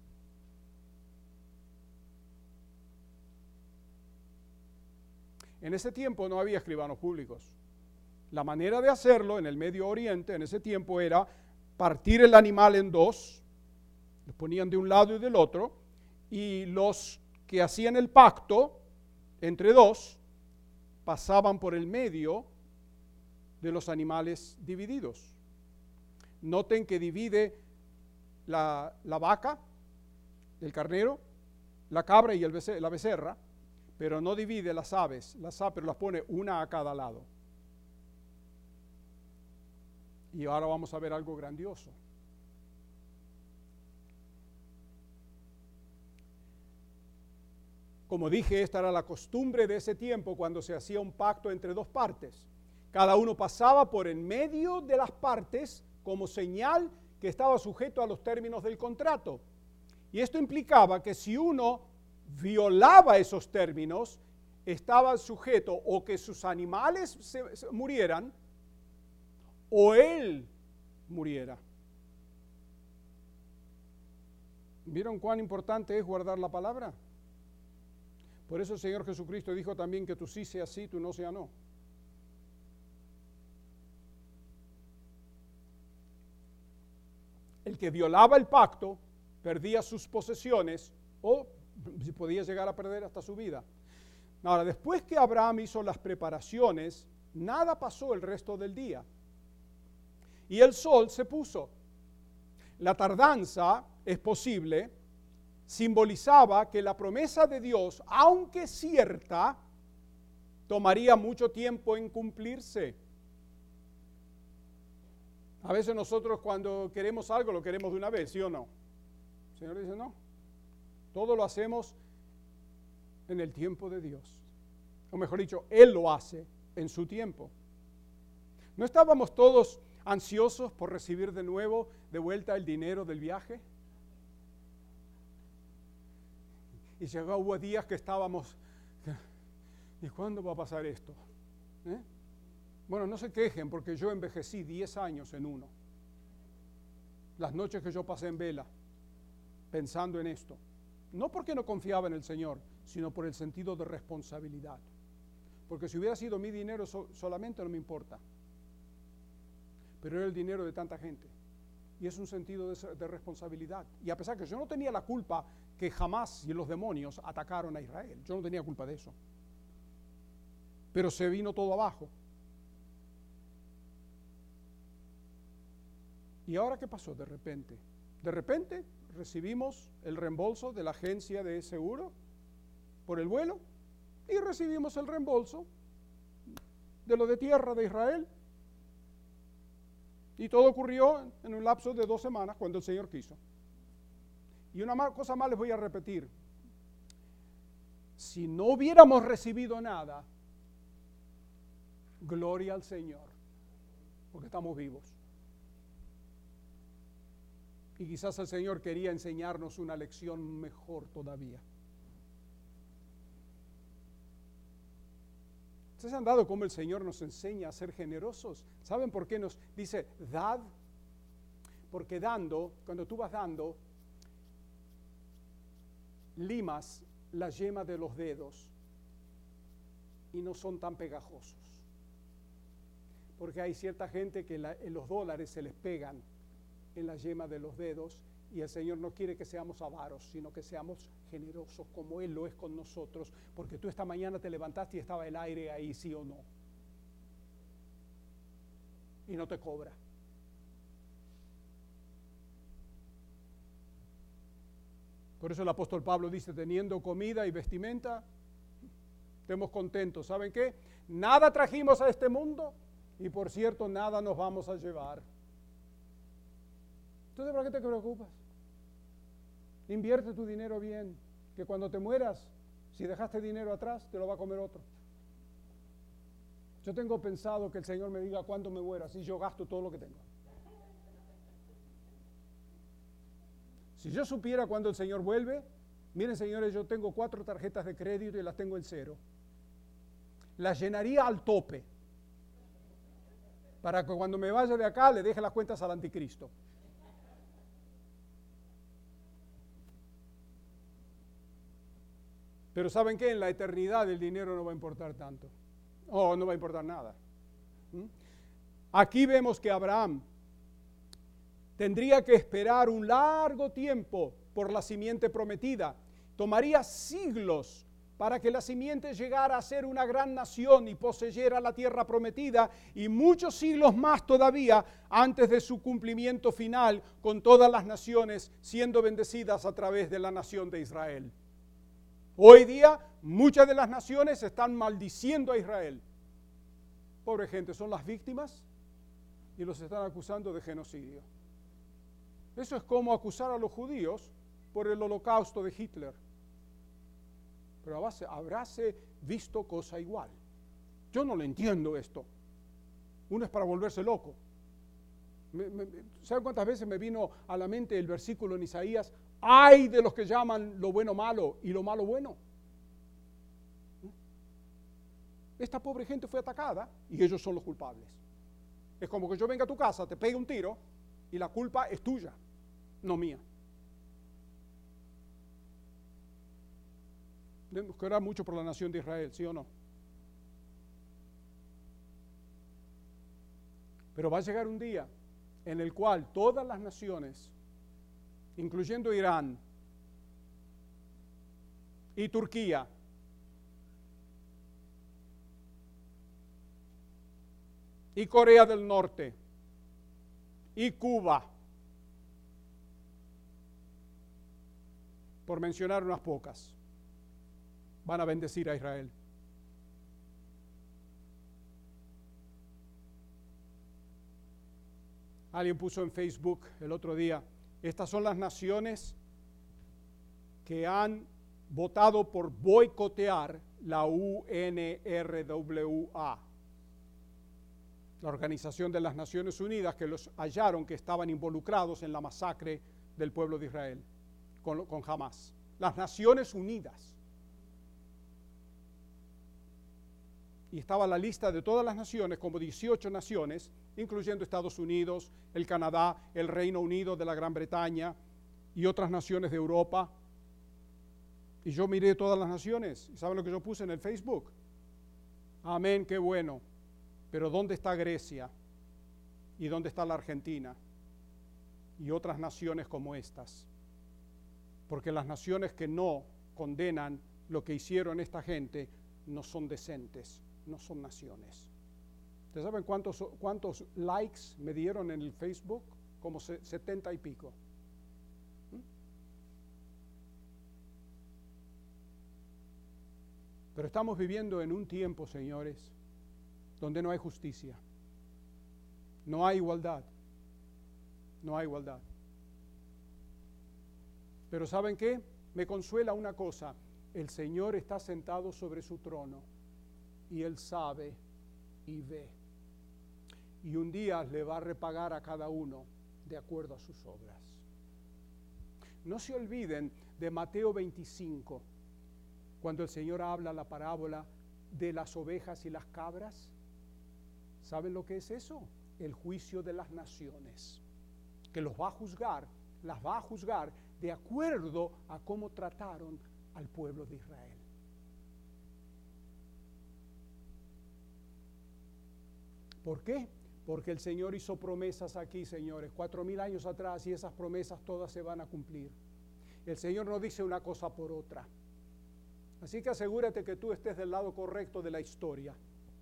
En ese tiempo no había escribanos públicos. La manera de hacerlo en el Medio Oriente en ese tiempo era partir el animal en 2, los ponían de un lado y del otro, y los que hacían el pacto entre 2 pasaban por el medio de los animales divididos. Noten que divide la vaca, el carnero, la cabra y la becerra, pero no divide las aves, pero las pone una a cada lado. Y ahora vamos a ver algo grandioso. Como dije, esta era la costumbre de ese tiempo cuando se hacía un pacto entre 2 partes. Cada uno pasaba por en medio de las partes como señal que estaba sujeto a los términos del contrato. Y esto implicaba que si uno violaba esos términos, estaba sujeto o que sus animales se murieran o él muriera. ¿Vieron cuán importante es guardar la palabra? Por eso el Señor Jesucristo dijo también que tú sí sea sí, tú no sea no. El que violaba el pacto perdía sus posesiones o podía llegar a perder hasta su vida. Ahora, después que Abraham hizo las preparaciones, nada pasó el resto del día. Y el sol se puso. La tardanza es posible, simbolizaba que la promesa de Dios, aunque cierta, tomaría mucho tiempo en cumplirse. A veces nosotros cuando queremos algo lo queremos de una vez, ¿sí o no? El Señor dice no. Todo lo hacemos en el tiempo de Dios. O mejor dicho, Él lo hace en su tiempo. ¿No estábamos todos ansiosos por recibir de vuelta el dinero del viaje? Y hubo días que estábamos, ¿y cuándo va a pasar esto? Bueno, no se quejen porque yo envejecí 10 años en uno. Las noches que yo pasé en vela, pensando en esto. No porque no confiaba en el Señor, sino por el sentido de responsabilidad. porque si hubiera sido mi dinero solamente no me importa. Pero era el dinero de tanta gente. Y es un sentido de responsabilidad. Y a pesar que yo no tenía la culpa que Hamás y los demonios atacaron a Israel, yo no tenía culpa de eso. Pero se vino todo abajo. ¿Y ahora qué pasó de repente? De repente recibimos el reembolso de la agencia de seguro por el vuelo y recibimos el reembolso de lo de tierra de Israel. Y todo ocurrió en un lapso de 2 semanas cuando el Señor quiso. Y una cosa más les voy a repetir. Si no hubiéramos recibido nada, gloria al Señor, porque estamos vivos. Y quizás el Señor quería enseñarnos una lección mejor todavía. ¿Ustedes han dado cómo el Señor nos enseña a ser generosos? ¿Saben por qué nos dice dad? Porque dando, cuando tú vas dando, limas la yema de los dedos y no son tan pegajosos. Porque hay cierta gente que los dólares se les pegan en la yema de los dedos y el Señor no quiere que seamos avaros, sino que seamos generosos como Él lo es con nosotros, porque tú esta mañana te levantaste y estaba el aire ahí, sí o no, y no te cobra. Por eso el apóstol Pablo dice, teniendo comida y vestimenta, estemos contentos. ¿Saben qué? Nada trajimos a este mundo y por cierto nada nos vamos a llevar. Entonces, ¿para qué te preocupas? Invierte tu dinero bien, que cuando te mueras, si dejaste dinero atrás, te lo va a comer otro. Yo tengo pensado que el Señor me diga cuándo me mueras y yo gasto todo lo que tengo. Si yo supiera cuándo el Señor vuelve, miren señores, yo tengo 4 tarjetas de crédito y las tengo en 0. Las llenaría al tope, para que cuando me vaya de acá le deje las cuentas al anticristo. Pero ¿saben qué? En la eternidad el dinero no va a importar tanto. No va a importar nada. Aquí vemos que Abraham tendría que esperar un largo tiempo por la simiente prometida. Tomaría siglos para que la simiente llegara a ser una gran nación y poseyera la tierra prometida, y muchos siglos más todavía antes de su cumplimiento final, con todas las naciones siendo bendecidas a través de la nación de Israel. Hoy día muchas de las naciones están maldiciendo a Israel. Pobre gente, son las víctimas y los están acusando de genocidio. Eso es como acusar a los judíos por el holocausto de Hitler. Pero habráse visto cosa igual. Yo no le entiendo esto. Uno es para volverse loco. ¿Saben cuántas veces me vino a la mente el versículo en Isaías? ¡Ay de los que llaman lo bueno malo y lo malo bueno! Esta pobre gente fue atacada y ellos son los culpables. Es como que yo venga a tu casa, te pegue un tiro y la culpa es tuya, no mía. Tenemos que orar mucho por la nación de Israel, ¿sí o no? Pero va a llegar un día en el cual todas las naciones, incluyendo Irán y Turquía, y Corea del Norte, y Cuba, por mencionar unas pocas, van a bendecir a Israel. Alguien puso en Facebook el otro día, estas son las naciones que han votado por boicotear la UNRWA, la Organización de las Naciones Unidas, que los hallaron que estaban involucrados en la masacre del pueblo de Israel con Hamás. Las Naciones Unidas. Y estaba la lista de todas las naciones, como 18 naciones, incluyendo Estados Unidos, el Canadá, el Reino Unido de la Gran Bretaña y otras naciones de Europa. Y yo miré todas las naciones. ¿Y saben lo que yo puse en el Facebook? Amén, qué bueno. Pero ¿dónde está Grecia? ¿Y dónde está la Argentina? Y otras naciones como estas. Porque las naciones que no condenan lo que hicieron esta gente no son decentes, no son naciones. ¿Ustedes saben cuántos likes me dieron en el Facebook? Como 70 y pico. Pero estamos viviendo en un tiempo, señores, donde no hay justicia, no hay igualdad, no hay igualdad. Pero ¿saben qué? Me consuela una cosa, el Señor está sentado sobre su trono y Él sabe y ve. Y un día le va a repagar a cada uno de acuerdo a sus obras. No se olviden de Mateo 25, cuando el Señor habla la parábola de las ovejas y las cabras. ¿Saben lo que es eso? El juicio de las naciones, que los va a juzgar, las va a juzgar de acuerdo a cómo trataron al pueblo de Israel. ¿Por qué? Porque el Señor hizo promesas aquí, señores, 4,000 años atrás, y esas promesas todas se van a cumplir. El Señor no dice una cosa por otra. Así que asegúrate que tú estés del lado correcto de la historia.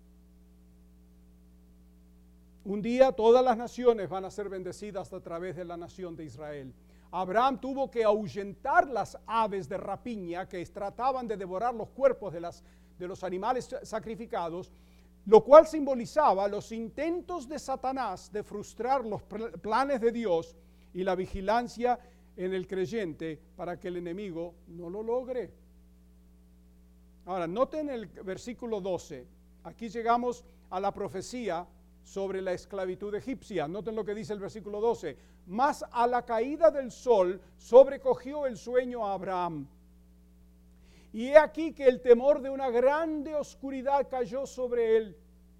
Un día todas las naciones van a ser bendecidas a través de la nación de Israel. Abraham tuvo que ahuyentar las aves de rapiña que trataban de devorar los cuerpos de los animales sacrificados, lo cual simbolizaba los intentos de Satanás de frustrar los planes de Dios y la vigilancia en el creyente para que el enemigo no lo logre. Ahora, noten el versículo 12. Aquí llegamos a la profecía sobre la esclavitud egipcia. Noten lo que dice el versículo 12. Mas a la caída del sol sobrecogió el sueño a Abraham. Y he aquí que el temor de una grande oscuridad cayó sobre él.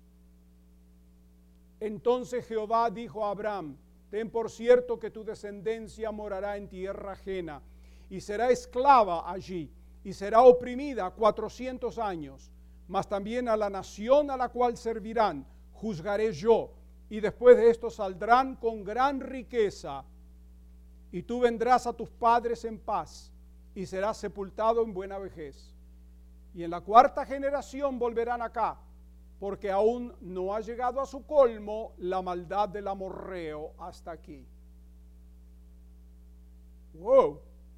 Entonces Jehová dijo a Abraham: ten por cierto que tu descendencia morará en tierra ajena, y será esclava allí, y será oprimida 400 años. Mas también a la nación a la cual servirán juzgaré yo, y después de esto saldrán con gran riqueza, y tú vendrás a tus padres en paz, y serás sepultado en buena vejez. Y en la 4ª generación volverán acá, porque aún no ha llegado a su colmo la maldad del amorreo hasta aquí. ¡Wow!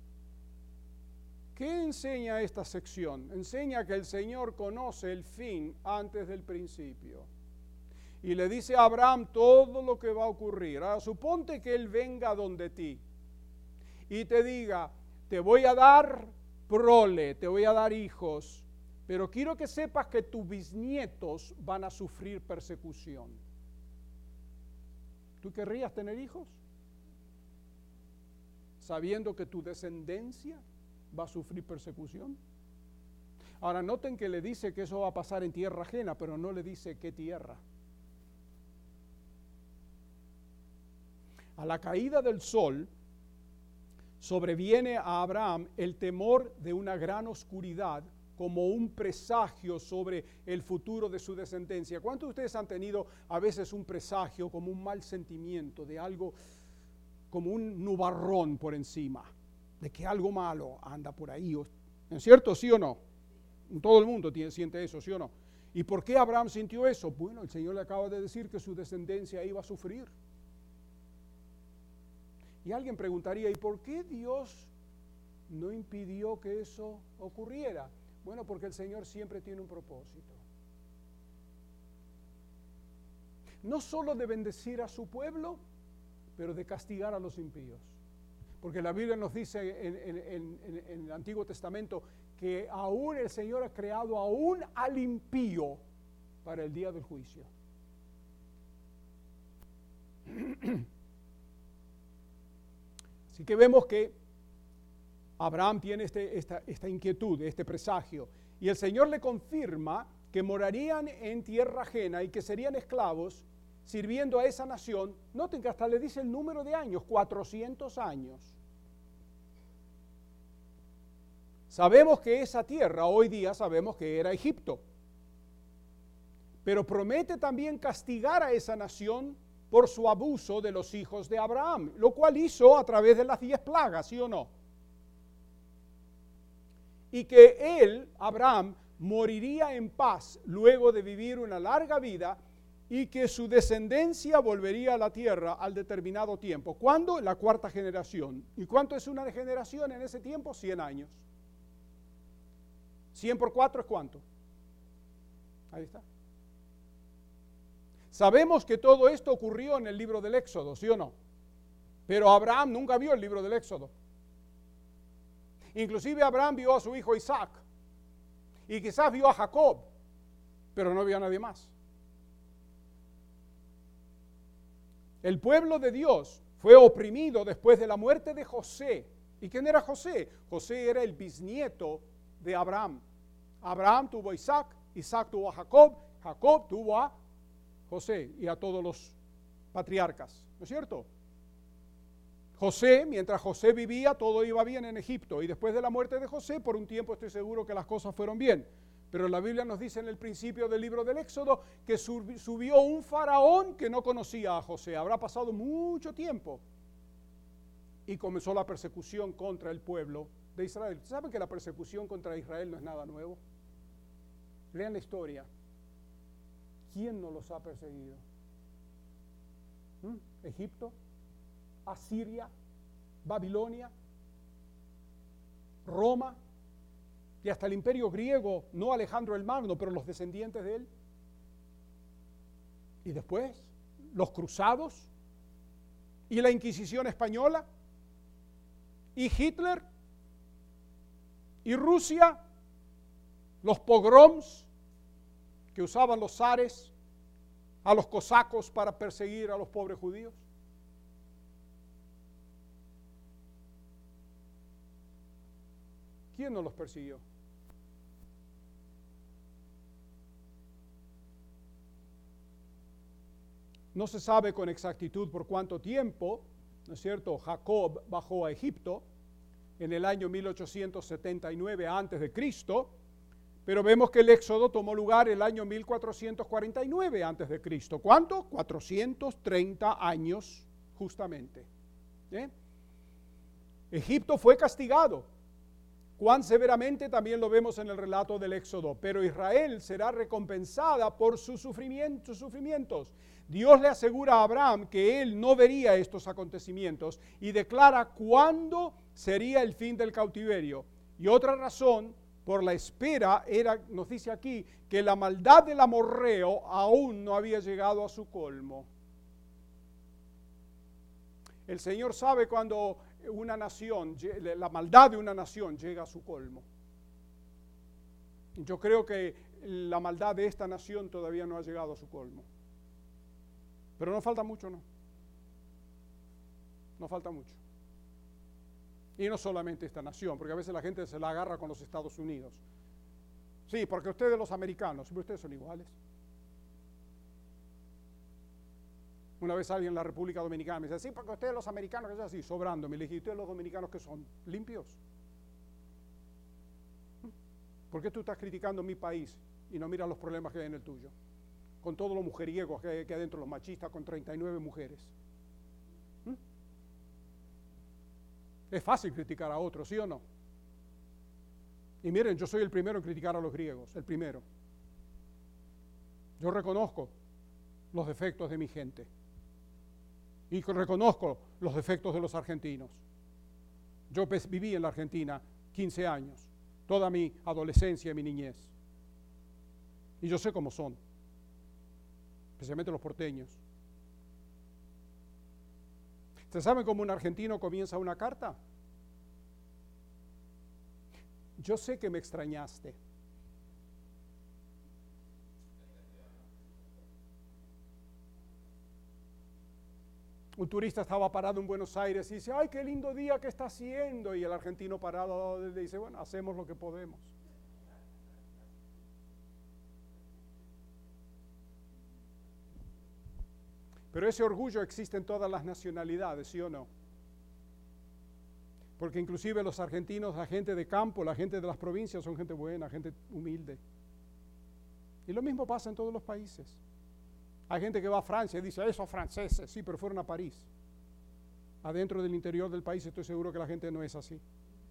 ¿Qué enseña esta sección? Enseña que el Señor conoce el fin antes del principio. Y le dice a Abraham todo lo que va a ocurrir. Ahora, suponte que Él venga donde ti y te diga: te voy a dar prole, te voy a dar hijos, pero quiero que sepas que tus bisnietos van a sufrir persecución. ¿Tú querrías tener hijos? Sabiendo que tu descendencia va a sufrir persecución. Ahora, noten que le dice que eso va a pasar en tierra ajena, pero no le dice qué tierra. A la caída del sol sobreviene a Abraham el temor de una gran oscuridad como un presagio sobre el futuro de su descendencia. ¿Cuántos de ustedes han tenido a veces un presagio, como un mal sentimiento de algo, como un nubarrón por encima, de que algo malo anda por ahí? ¿Es cierto, sí o no? Todo el mundo siente eso, ¿sí o no? ¿Y por qué Abraham sintió eso? Bueno, el Señor le acaba de decir que su descendencia iba a sufrir. Y alguien preguntaría: ¿y por qué Dios no impidió que eso ocurriera? Bueno, porque el Señor siempre tiene un propósito. No solo de bendecir a su pueblo, pero de castigar a los impíos. Porque la Biblia nos dice en el Antiguo Testamento que aún el Señor ha creado aún al impío para el día del juicio. Así que vemos que Abraham tiene esta inquietud, este presagio, y el Señor le confirma que morarían en tierra ajena y que serían esclavos sirviendo a esa nación. Noten que hasta le dice el número de años: 400 años. Sabemos que esa tierra, hoy día sabemos que era Egipto. pero promete también castigar a esa nación por su abuso de los hijos de Abraham, lo cual hizo a través de las 10 plagas, ¿sí o no? Y que él, Abraham, moriría en paz luego de vivir una larga vida y que su descendencia volvería a la tierra al determinado tiempo. ¿Cuándo? La 4ª generación. ¿Y cuánto es una generación en ese tiempo? 100 años. 100 por 4 es ¿cuánto? Ahí está. Sabemos que todo esto ocurrió en el libro del Éxodo, ¿sí o no? Pero Abraham nunca vio el libro del Éxodo. Inclusive Abraham vio a su hijo Isaac y quizás vio a Jacob, pero no vio a nadie más. El pueblo de Dios fue oprimido después de la muerte de José. ¿Y quién era José? José era el bisnieto de Abraham. Abraham tuvo a Isaac, Isaac tuvo a Jacob, Jacob tuvo a José y a todos los patriarcas, ¿no es cierto? José, mientras José vivía, todo iba bien en Egipto, y después de la muerte de José, por un tiempo estoy seguro que las cosas fueron bien. Pero la Biblia nos dice en el principio del libro del Éxodo que subió un faraón que no conocía a José. Habrá pasado mucho tiempo y comenzó la persecución contra el pueblo de Israel. ¿Saben que la persecución contra Israel no es nada nuevo? Lean la historia. ¿Quién no los ha perseguido? ¿Egipto? ¿Asiria? ¿Babilonia? ¿Roma? Y hasta el imperio griego, no Alejandro el Magno, pero los descendientes de él. Y después, los cruzados, y la Inquisición española, y Hitler, y Rusia, los pogroms que usaban los zares a los cosacos para perseguir a los pobres judíos. ¿Quién no los persiguió? No se sabe con exactitud por cuánto tiempo, ¿no es cierto?, Jacob bajó a Egipto en el año 1879 a.C., pero vemos que el éxodo tomó lugar el año 1449 a.C. ¿Cuánto? 430 años justamente. Egipto fue castigado. Cuán severamente también lo vemos en el relato del Éxodo, pero Israel será recompensada por sus sufrimientos. Dios le asegura a Abraham que él no vería estos acontecimientos y declara cuándo sería el fin del cautiverio. Y otra razón por la espera era, nos dice aquí, que la maldad del amorreo aún no había llegado a su colmo. El Señor sabe cuando una nación, la maldad de una nación llega a su colmo. Yo creo que la maldad de esta nación todavía no ha llegado a su colmo. Pero no falta mucho, ¿no? No falta mucho. Y no solamente esta nación, porque a veces la gente se la agarra con los Estados Unidos. Sí, porque ustedes los americanos, ustedes son iguales. Una vez alguien en la República Dominicana me dice, sí, porque ustedes los americanos, que es así, sobrando. Me dije, ¿y ustedes los dominicanos que son? ¿Limpios? ¿Por qué tú estás criticando mi país y no miras los problemas que hay en el tuyo? Con todos los mujeriegos que hay aquí adentro, los machistas, con 39 mujeres. Es fácil criticar a otros, ¿sí o no? Y miren, yo soy el primero en criticar a los griegos, el primero. Yo reconozco los defectos de mi gente. Y reconozco los defectos de los argentinos. Yo viví en la Argentina 15 años, toda mi adolescencia y mi niñez. Y yo sé cómo son, especialmente los porteños. ¿Ustedes saben cómo un argentino comienza una carta? Yo sé que me extrañaste. Un turista estaba parado en Buenos Aires y dice, ay, qué lindo día que está haciendo. Y el argentino parado le dice, bueno, hacemos lo que podemos. Pero ese orgullo existe en todas las nacionalidades, ¿sí o no? Porque inclusive los argentinos, la gente de campo, la gente de las provincias son gente buena, gente humilde. Y lo mismo pasa en todos los países. Hay gente que va a Francia y dice, esos franceses, sí, pero fueron a París. Adentro del interior del país estoy seguro que la gente no es así.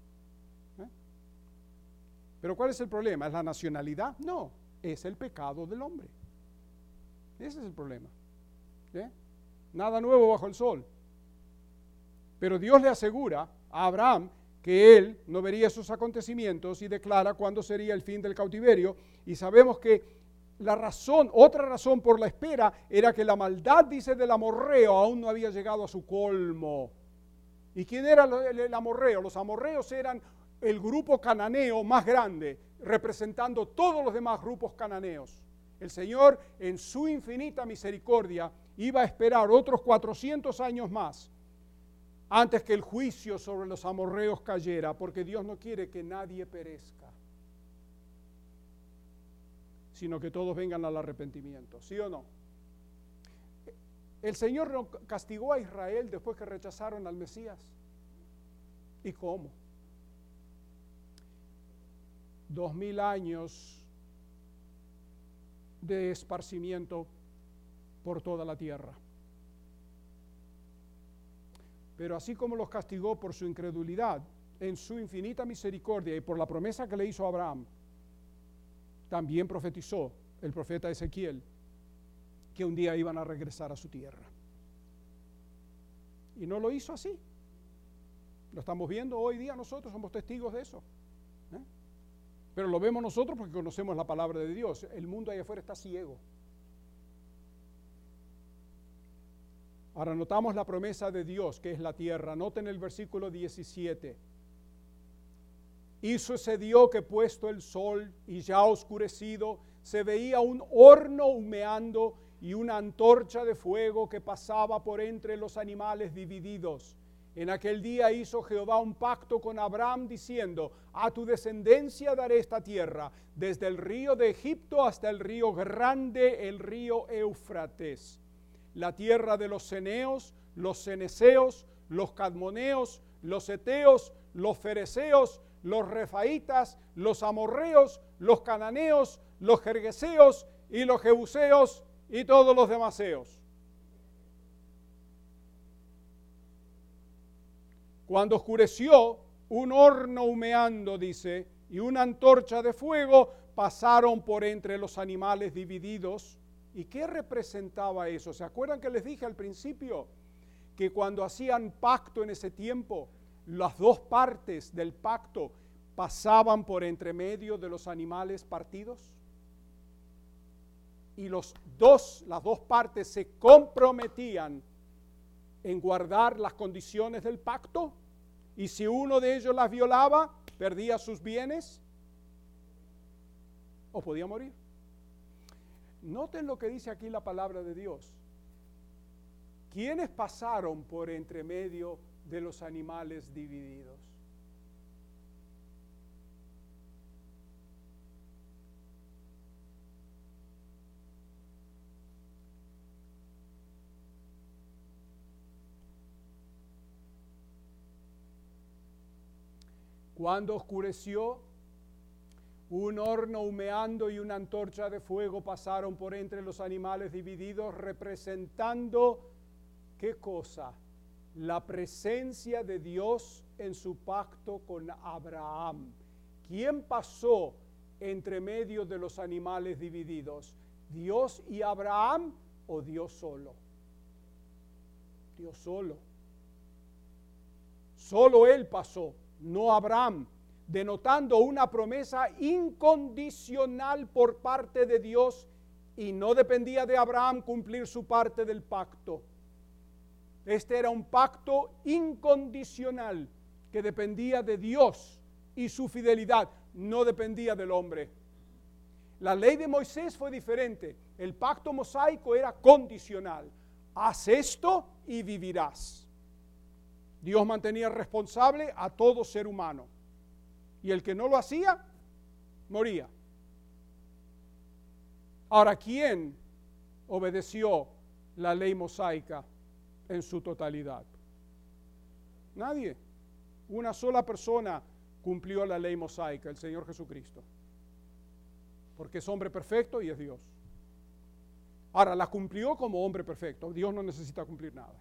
Pero ¿cuál es el problema? ¿Es la nacionalidad? No, es el pecado del hombre. Ese es el problema. Nada nuevo bajo el sol. Pero Dios le asegura a Abraham que él no vería esos acontecimientos y declara cuándo sería el fin del cautiverio. Y sabemos que otra razón por la espera era que la maldad, dice, del amorreo aún no había llegado a su colmo. ¿Y quién era el amorreo? Los amorreos eran el grupo cananeo más grande, representando todos los demás grupos cananeos. El Señor, en su infinita misericordia, iba a esperar otros 400 años más antes que el juicio sobre los amorreos cayera, porque Dios no quiere que nadie perezca, sino que todos vengan al arrepentimiento, ¿sí o no? El Señor no castigó a Israel después que rechazaron al Mesías. ¿Y cómo? 2000 años de esparcimiento por toda la tierra. Pero así como los castigó por su incredulidad, en su infinita misericordia y por la promesa que le hizo a Abraham, también profetizó el profeta Ezequiel que un día iban a regresar a su tierra. Y no lo hizo así. Lo estamos viendo hoy día, nosotros somos testigos de eso. Pero lo vemos nosotros porque conocemos la palabra de Dios. El mundo allá afuera está ciego. Ahora notamos la promesa de Dios, que es la tierra. Noten el versículo 17. Y sucedió que puesto el sol y ya oscurecido, se veía un horno humeando y una antorcha de fuego que pasaba por entre los animales divididos. En aquel día hizo Jehová un pacto con Abraham diciendo, a tu descendencia daré esta tierra, desde el río de Egipto hasta el río grande, el río Éufrates. La tierra de los ceneos, los ceneseos, los cadmoneos, los heteos, los fereceos, los refaitas, los amorreos, los cananeos, los gergeseos y los jebuseos y todos los demaseos. Cuando oscureció, un horno humeando, dice, y una antorcha de fuego pasaron por entre los animales divididos. ¿Y qué representaba eso? ¿Se acuerdan que les dije al principio que cuando hacían pacto en ese tiempo, las dos partes del pacto pasaban por entre medio de los animales partidos? Y las dos partes se comprometían en guardar las condiciones del pacto, y si uno de ellos las violaba, perdía sus bienes o podía morir. Noten lo que dice aquí la palabra de Dios. ¿Quiénes pasaron por entre medio de los animales divididos? Cuando oscureció, un horno humeando y una antorcha de fuego pasaron por entre los animales divididos, representando, ¿qué cosa? La presencia de Dios en su pacto con Abraham. ¿Quién pasó entre medio de los animales divididos? ¿Dios y Abraham o Dios solo? Dios solo. Solo Él pasó, no Abraham, denotando una promesa incondicional por parte de Dios, y no dependía de Abraham cumplir su parte del pacto. Este era un pacto incondicional que dependía de Dios y su fidelidad, no dependía del hombre. La ley de Moisés fue diferente. El pacto mosaico era condicional. Haz esto y vivirás. Dios mantenía responsable a todo ser humano. Y el que no lo hacía, moría. Ahora, ¿quién obedeció la ley mosaica en su totalidad? Nadie. Una sola persona cumplió la ley mosaica, el Señor Jesucristo. porque es hombre perfecto y es Dios. Ahora, la cumplió como hombre perfecto. Dios no necesita cumplir nada.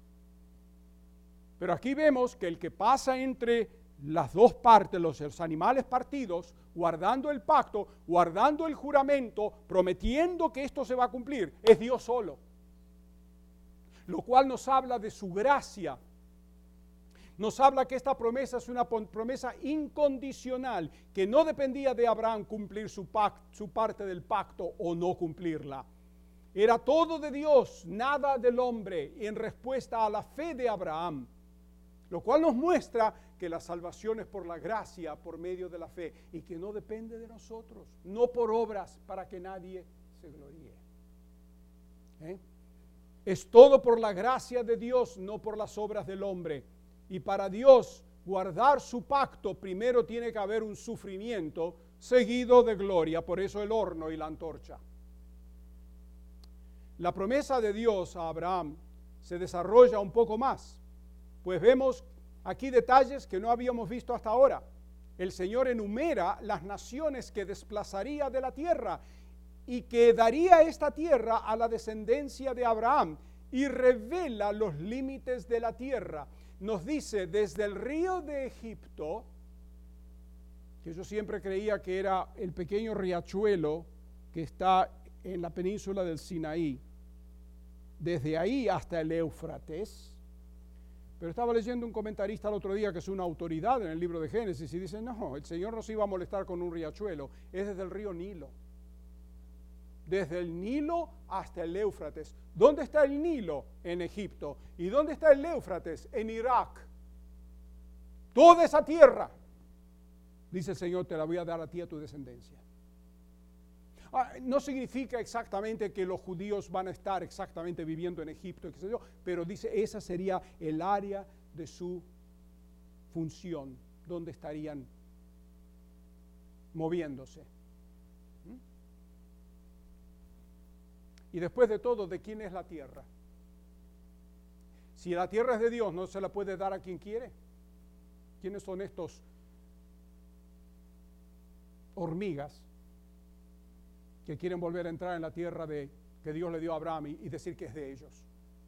Pero aquí vemos que el que pasa entre las dos partes, los animales partidos, guardando el pacto, guardando el juramento, prometiendo que esto se va a cumplir, es Dios solo. Lo cual nos habla de su gracia. Nos habla que esta promesa es una promesa incondicional, que no dependía de Abraham cumplir su parte del pacto o no cumplirla. Era todo de Dios, nada del hombre, en respuesta a la fe de Abraham. Lo cual nos muestra que la salvación es por la gracia, por medio de la fe, y que no depende de nosotros, no por obras para que nadie se gloríe. Es todo por la gracia de Dios, no por las obras del hombre. Y para Dios guardar su pacto, primero tiene que haber un sufrimiento seguido de gloria, por eso el horno y la antorcha. La promesa de Dios a Abraham se desarrolla un poco más, pues vemos aquí detalles que no habíamos visto hasta ahora. El Señor enumera las naciones que desplazaría de la tierra y que daría esta tierra a la descendencia de Abraham y revela los límites de la tierra. Nos dice desde el río de Egipto, que yo siempre creía que era el pequeño riachuelo que está en la península del Sinaí, desde ahí hasta el Éufrates. Pero estaba leyendo un comentarista el otro día que es una autoridad en el libro de Génesis y dice, no, el Señor no se iba a molestar con un riachuelo, es desde el río Nilo. Desde el Nilo hasta el Éufrates. ¿Dónde está el Nilo? En Egipto. ¿Y dónde está el Éufrates? En Irak. Toda esa tierra, dice el Señor, te la voy a dar a ti y a tu descendencia. No significa exactamente que los judíos van a estar exactamente viviendo en Egipto, qué sé yo, pero dice, esa sería el área de su función, donde estarían moviéndose. Y después de todo, ¿de quién es la tierra? Si la tierra es de Dios, ¿no se la puede dar a quien quiere? ¿Quiénes son estos hormigas que quieren volver a entrar en la tierra que Dios le dio a Abraham y decir que es de ellos?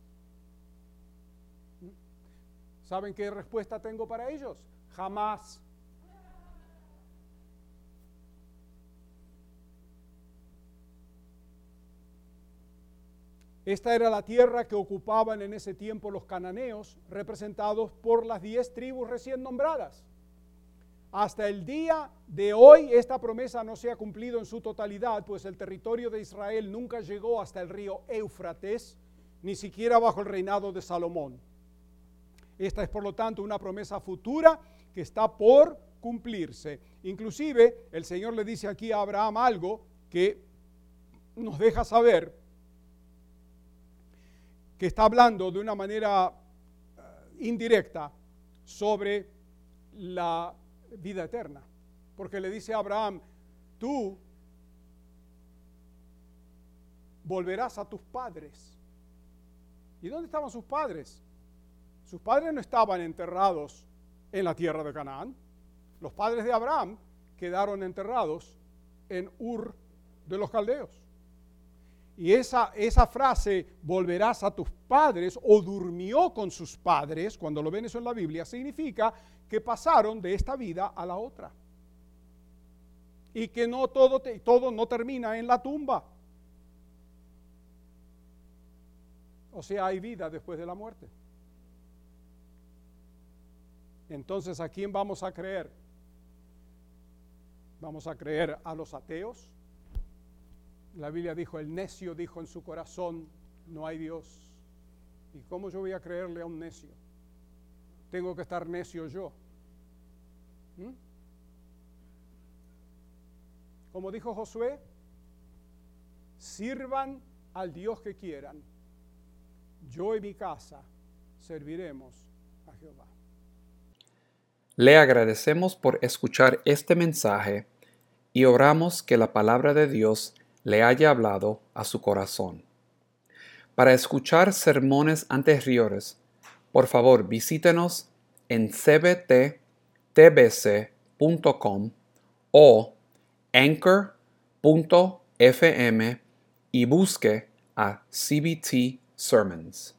¿Saben qué respuesta tengo para ellos? Jamás. Esta era la tierra que ocupaban en ese tiempo los cananeos, representados por las 10 tribus recién nombradas. Hasta el día de hoy esta promesa no se ha cumplido en su totalidad, pues el territorio de Israel nunca llegó hasta el río Éufrates, ni siquiera bajo el reinado de Salomón. Esta es por lo tanto una promesa futura que está por cumplirse. Inclusive el Señor le dice aquí a Abraham algo que nos deja saber que está hablando de una manera indirecta sobre la vida eterna, porque le dice a Abraham, tú volverás a tus padres. ¿Y dónde estaban sus padres? Sus padres no estaban enterrados en la tierra de Canaán. Los padres de Abraham quedaron enterrados en Ur de los Caldeos. Y esa frase, volverás a tus padres, o durmió con sus padres, cuando lo ven eso en la Biblia, significa que pasaron de esta vida a la otra. Y que no todo no termina en la tumba. O sea, hay vida después de la muerte. Entonces, ¿a quién vamos a creer? ¿Vamos a creer a los ateos? La Biblia dijo, el necio dijo en su corazón, no hay Dios. ¿Y cómo yo voy a creerle a un necio? Tengo que estar necio yo. Como dijo Josué, sirvan al Dios que quieran. Yo y mi casa serviremos a Jehová. Le agradecemos por escuchar este mensaje y oramos que la palabra de Dios le haya hablado a su corazón. Para escuchar sermones anteriores, por favor visítenos en cbttbc.com o anchor.fm y busque a CBT Sermons.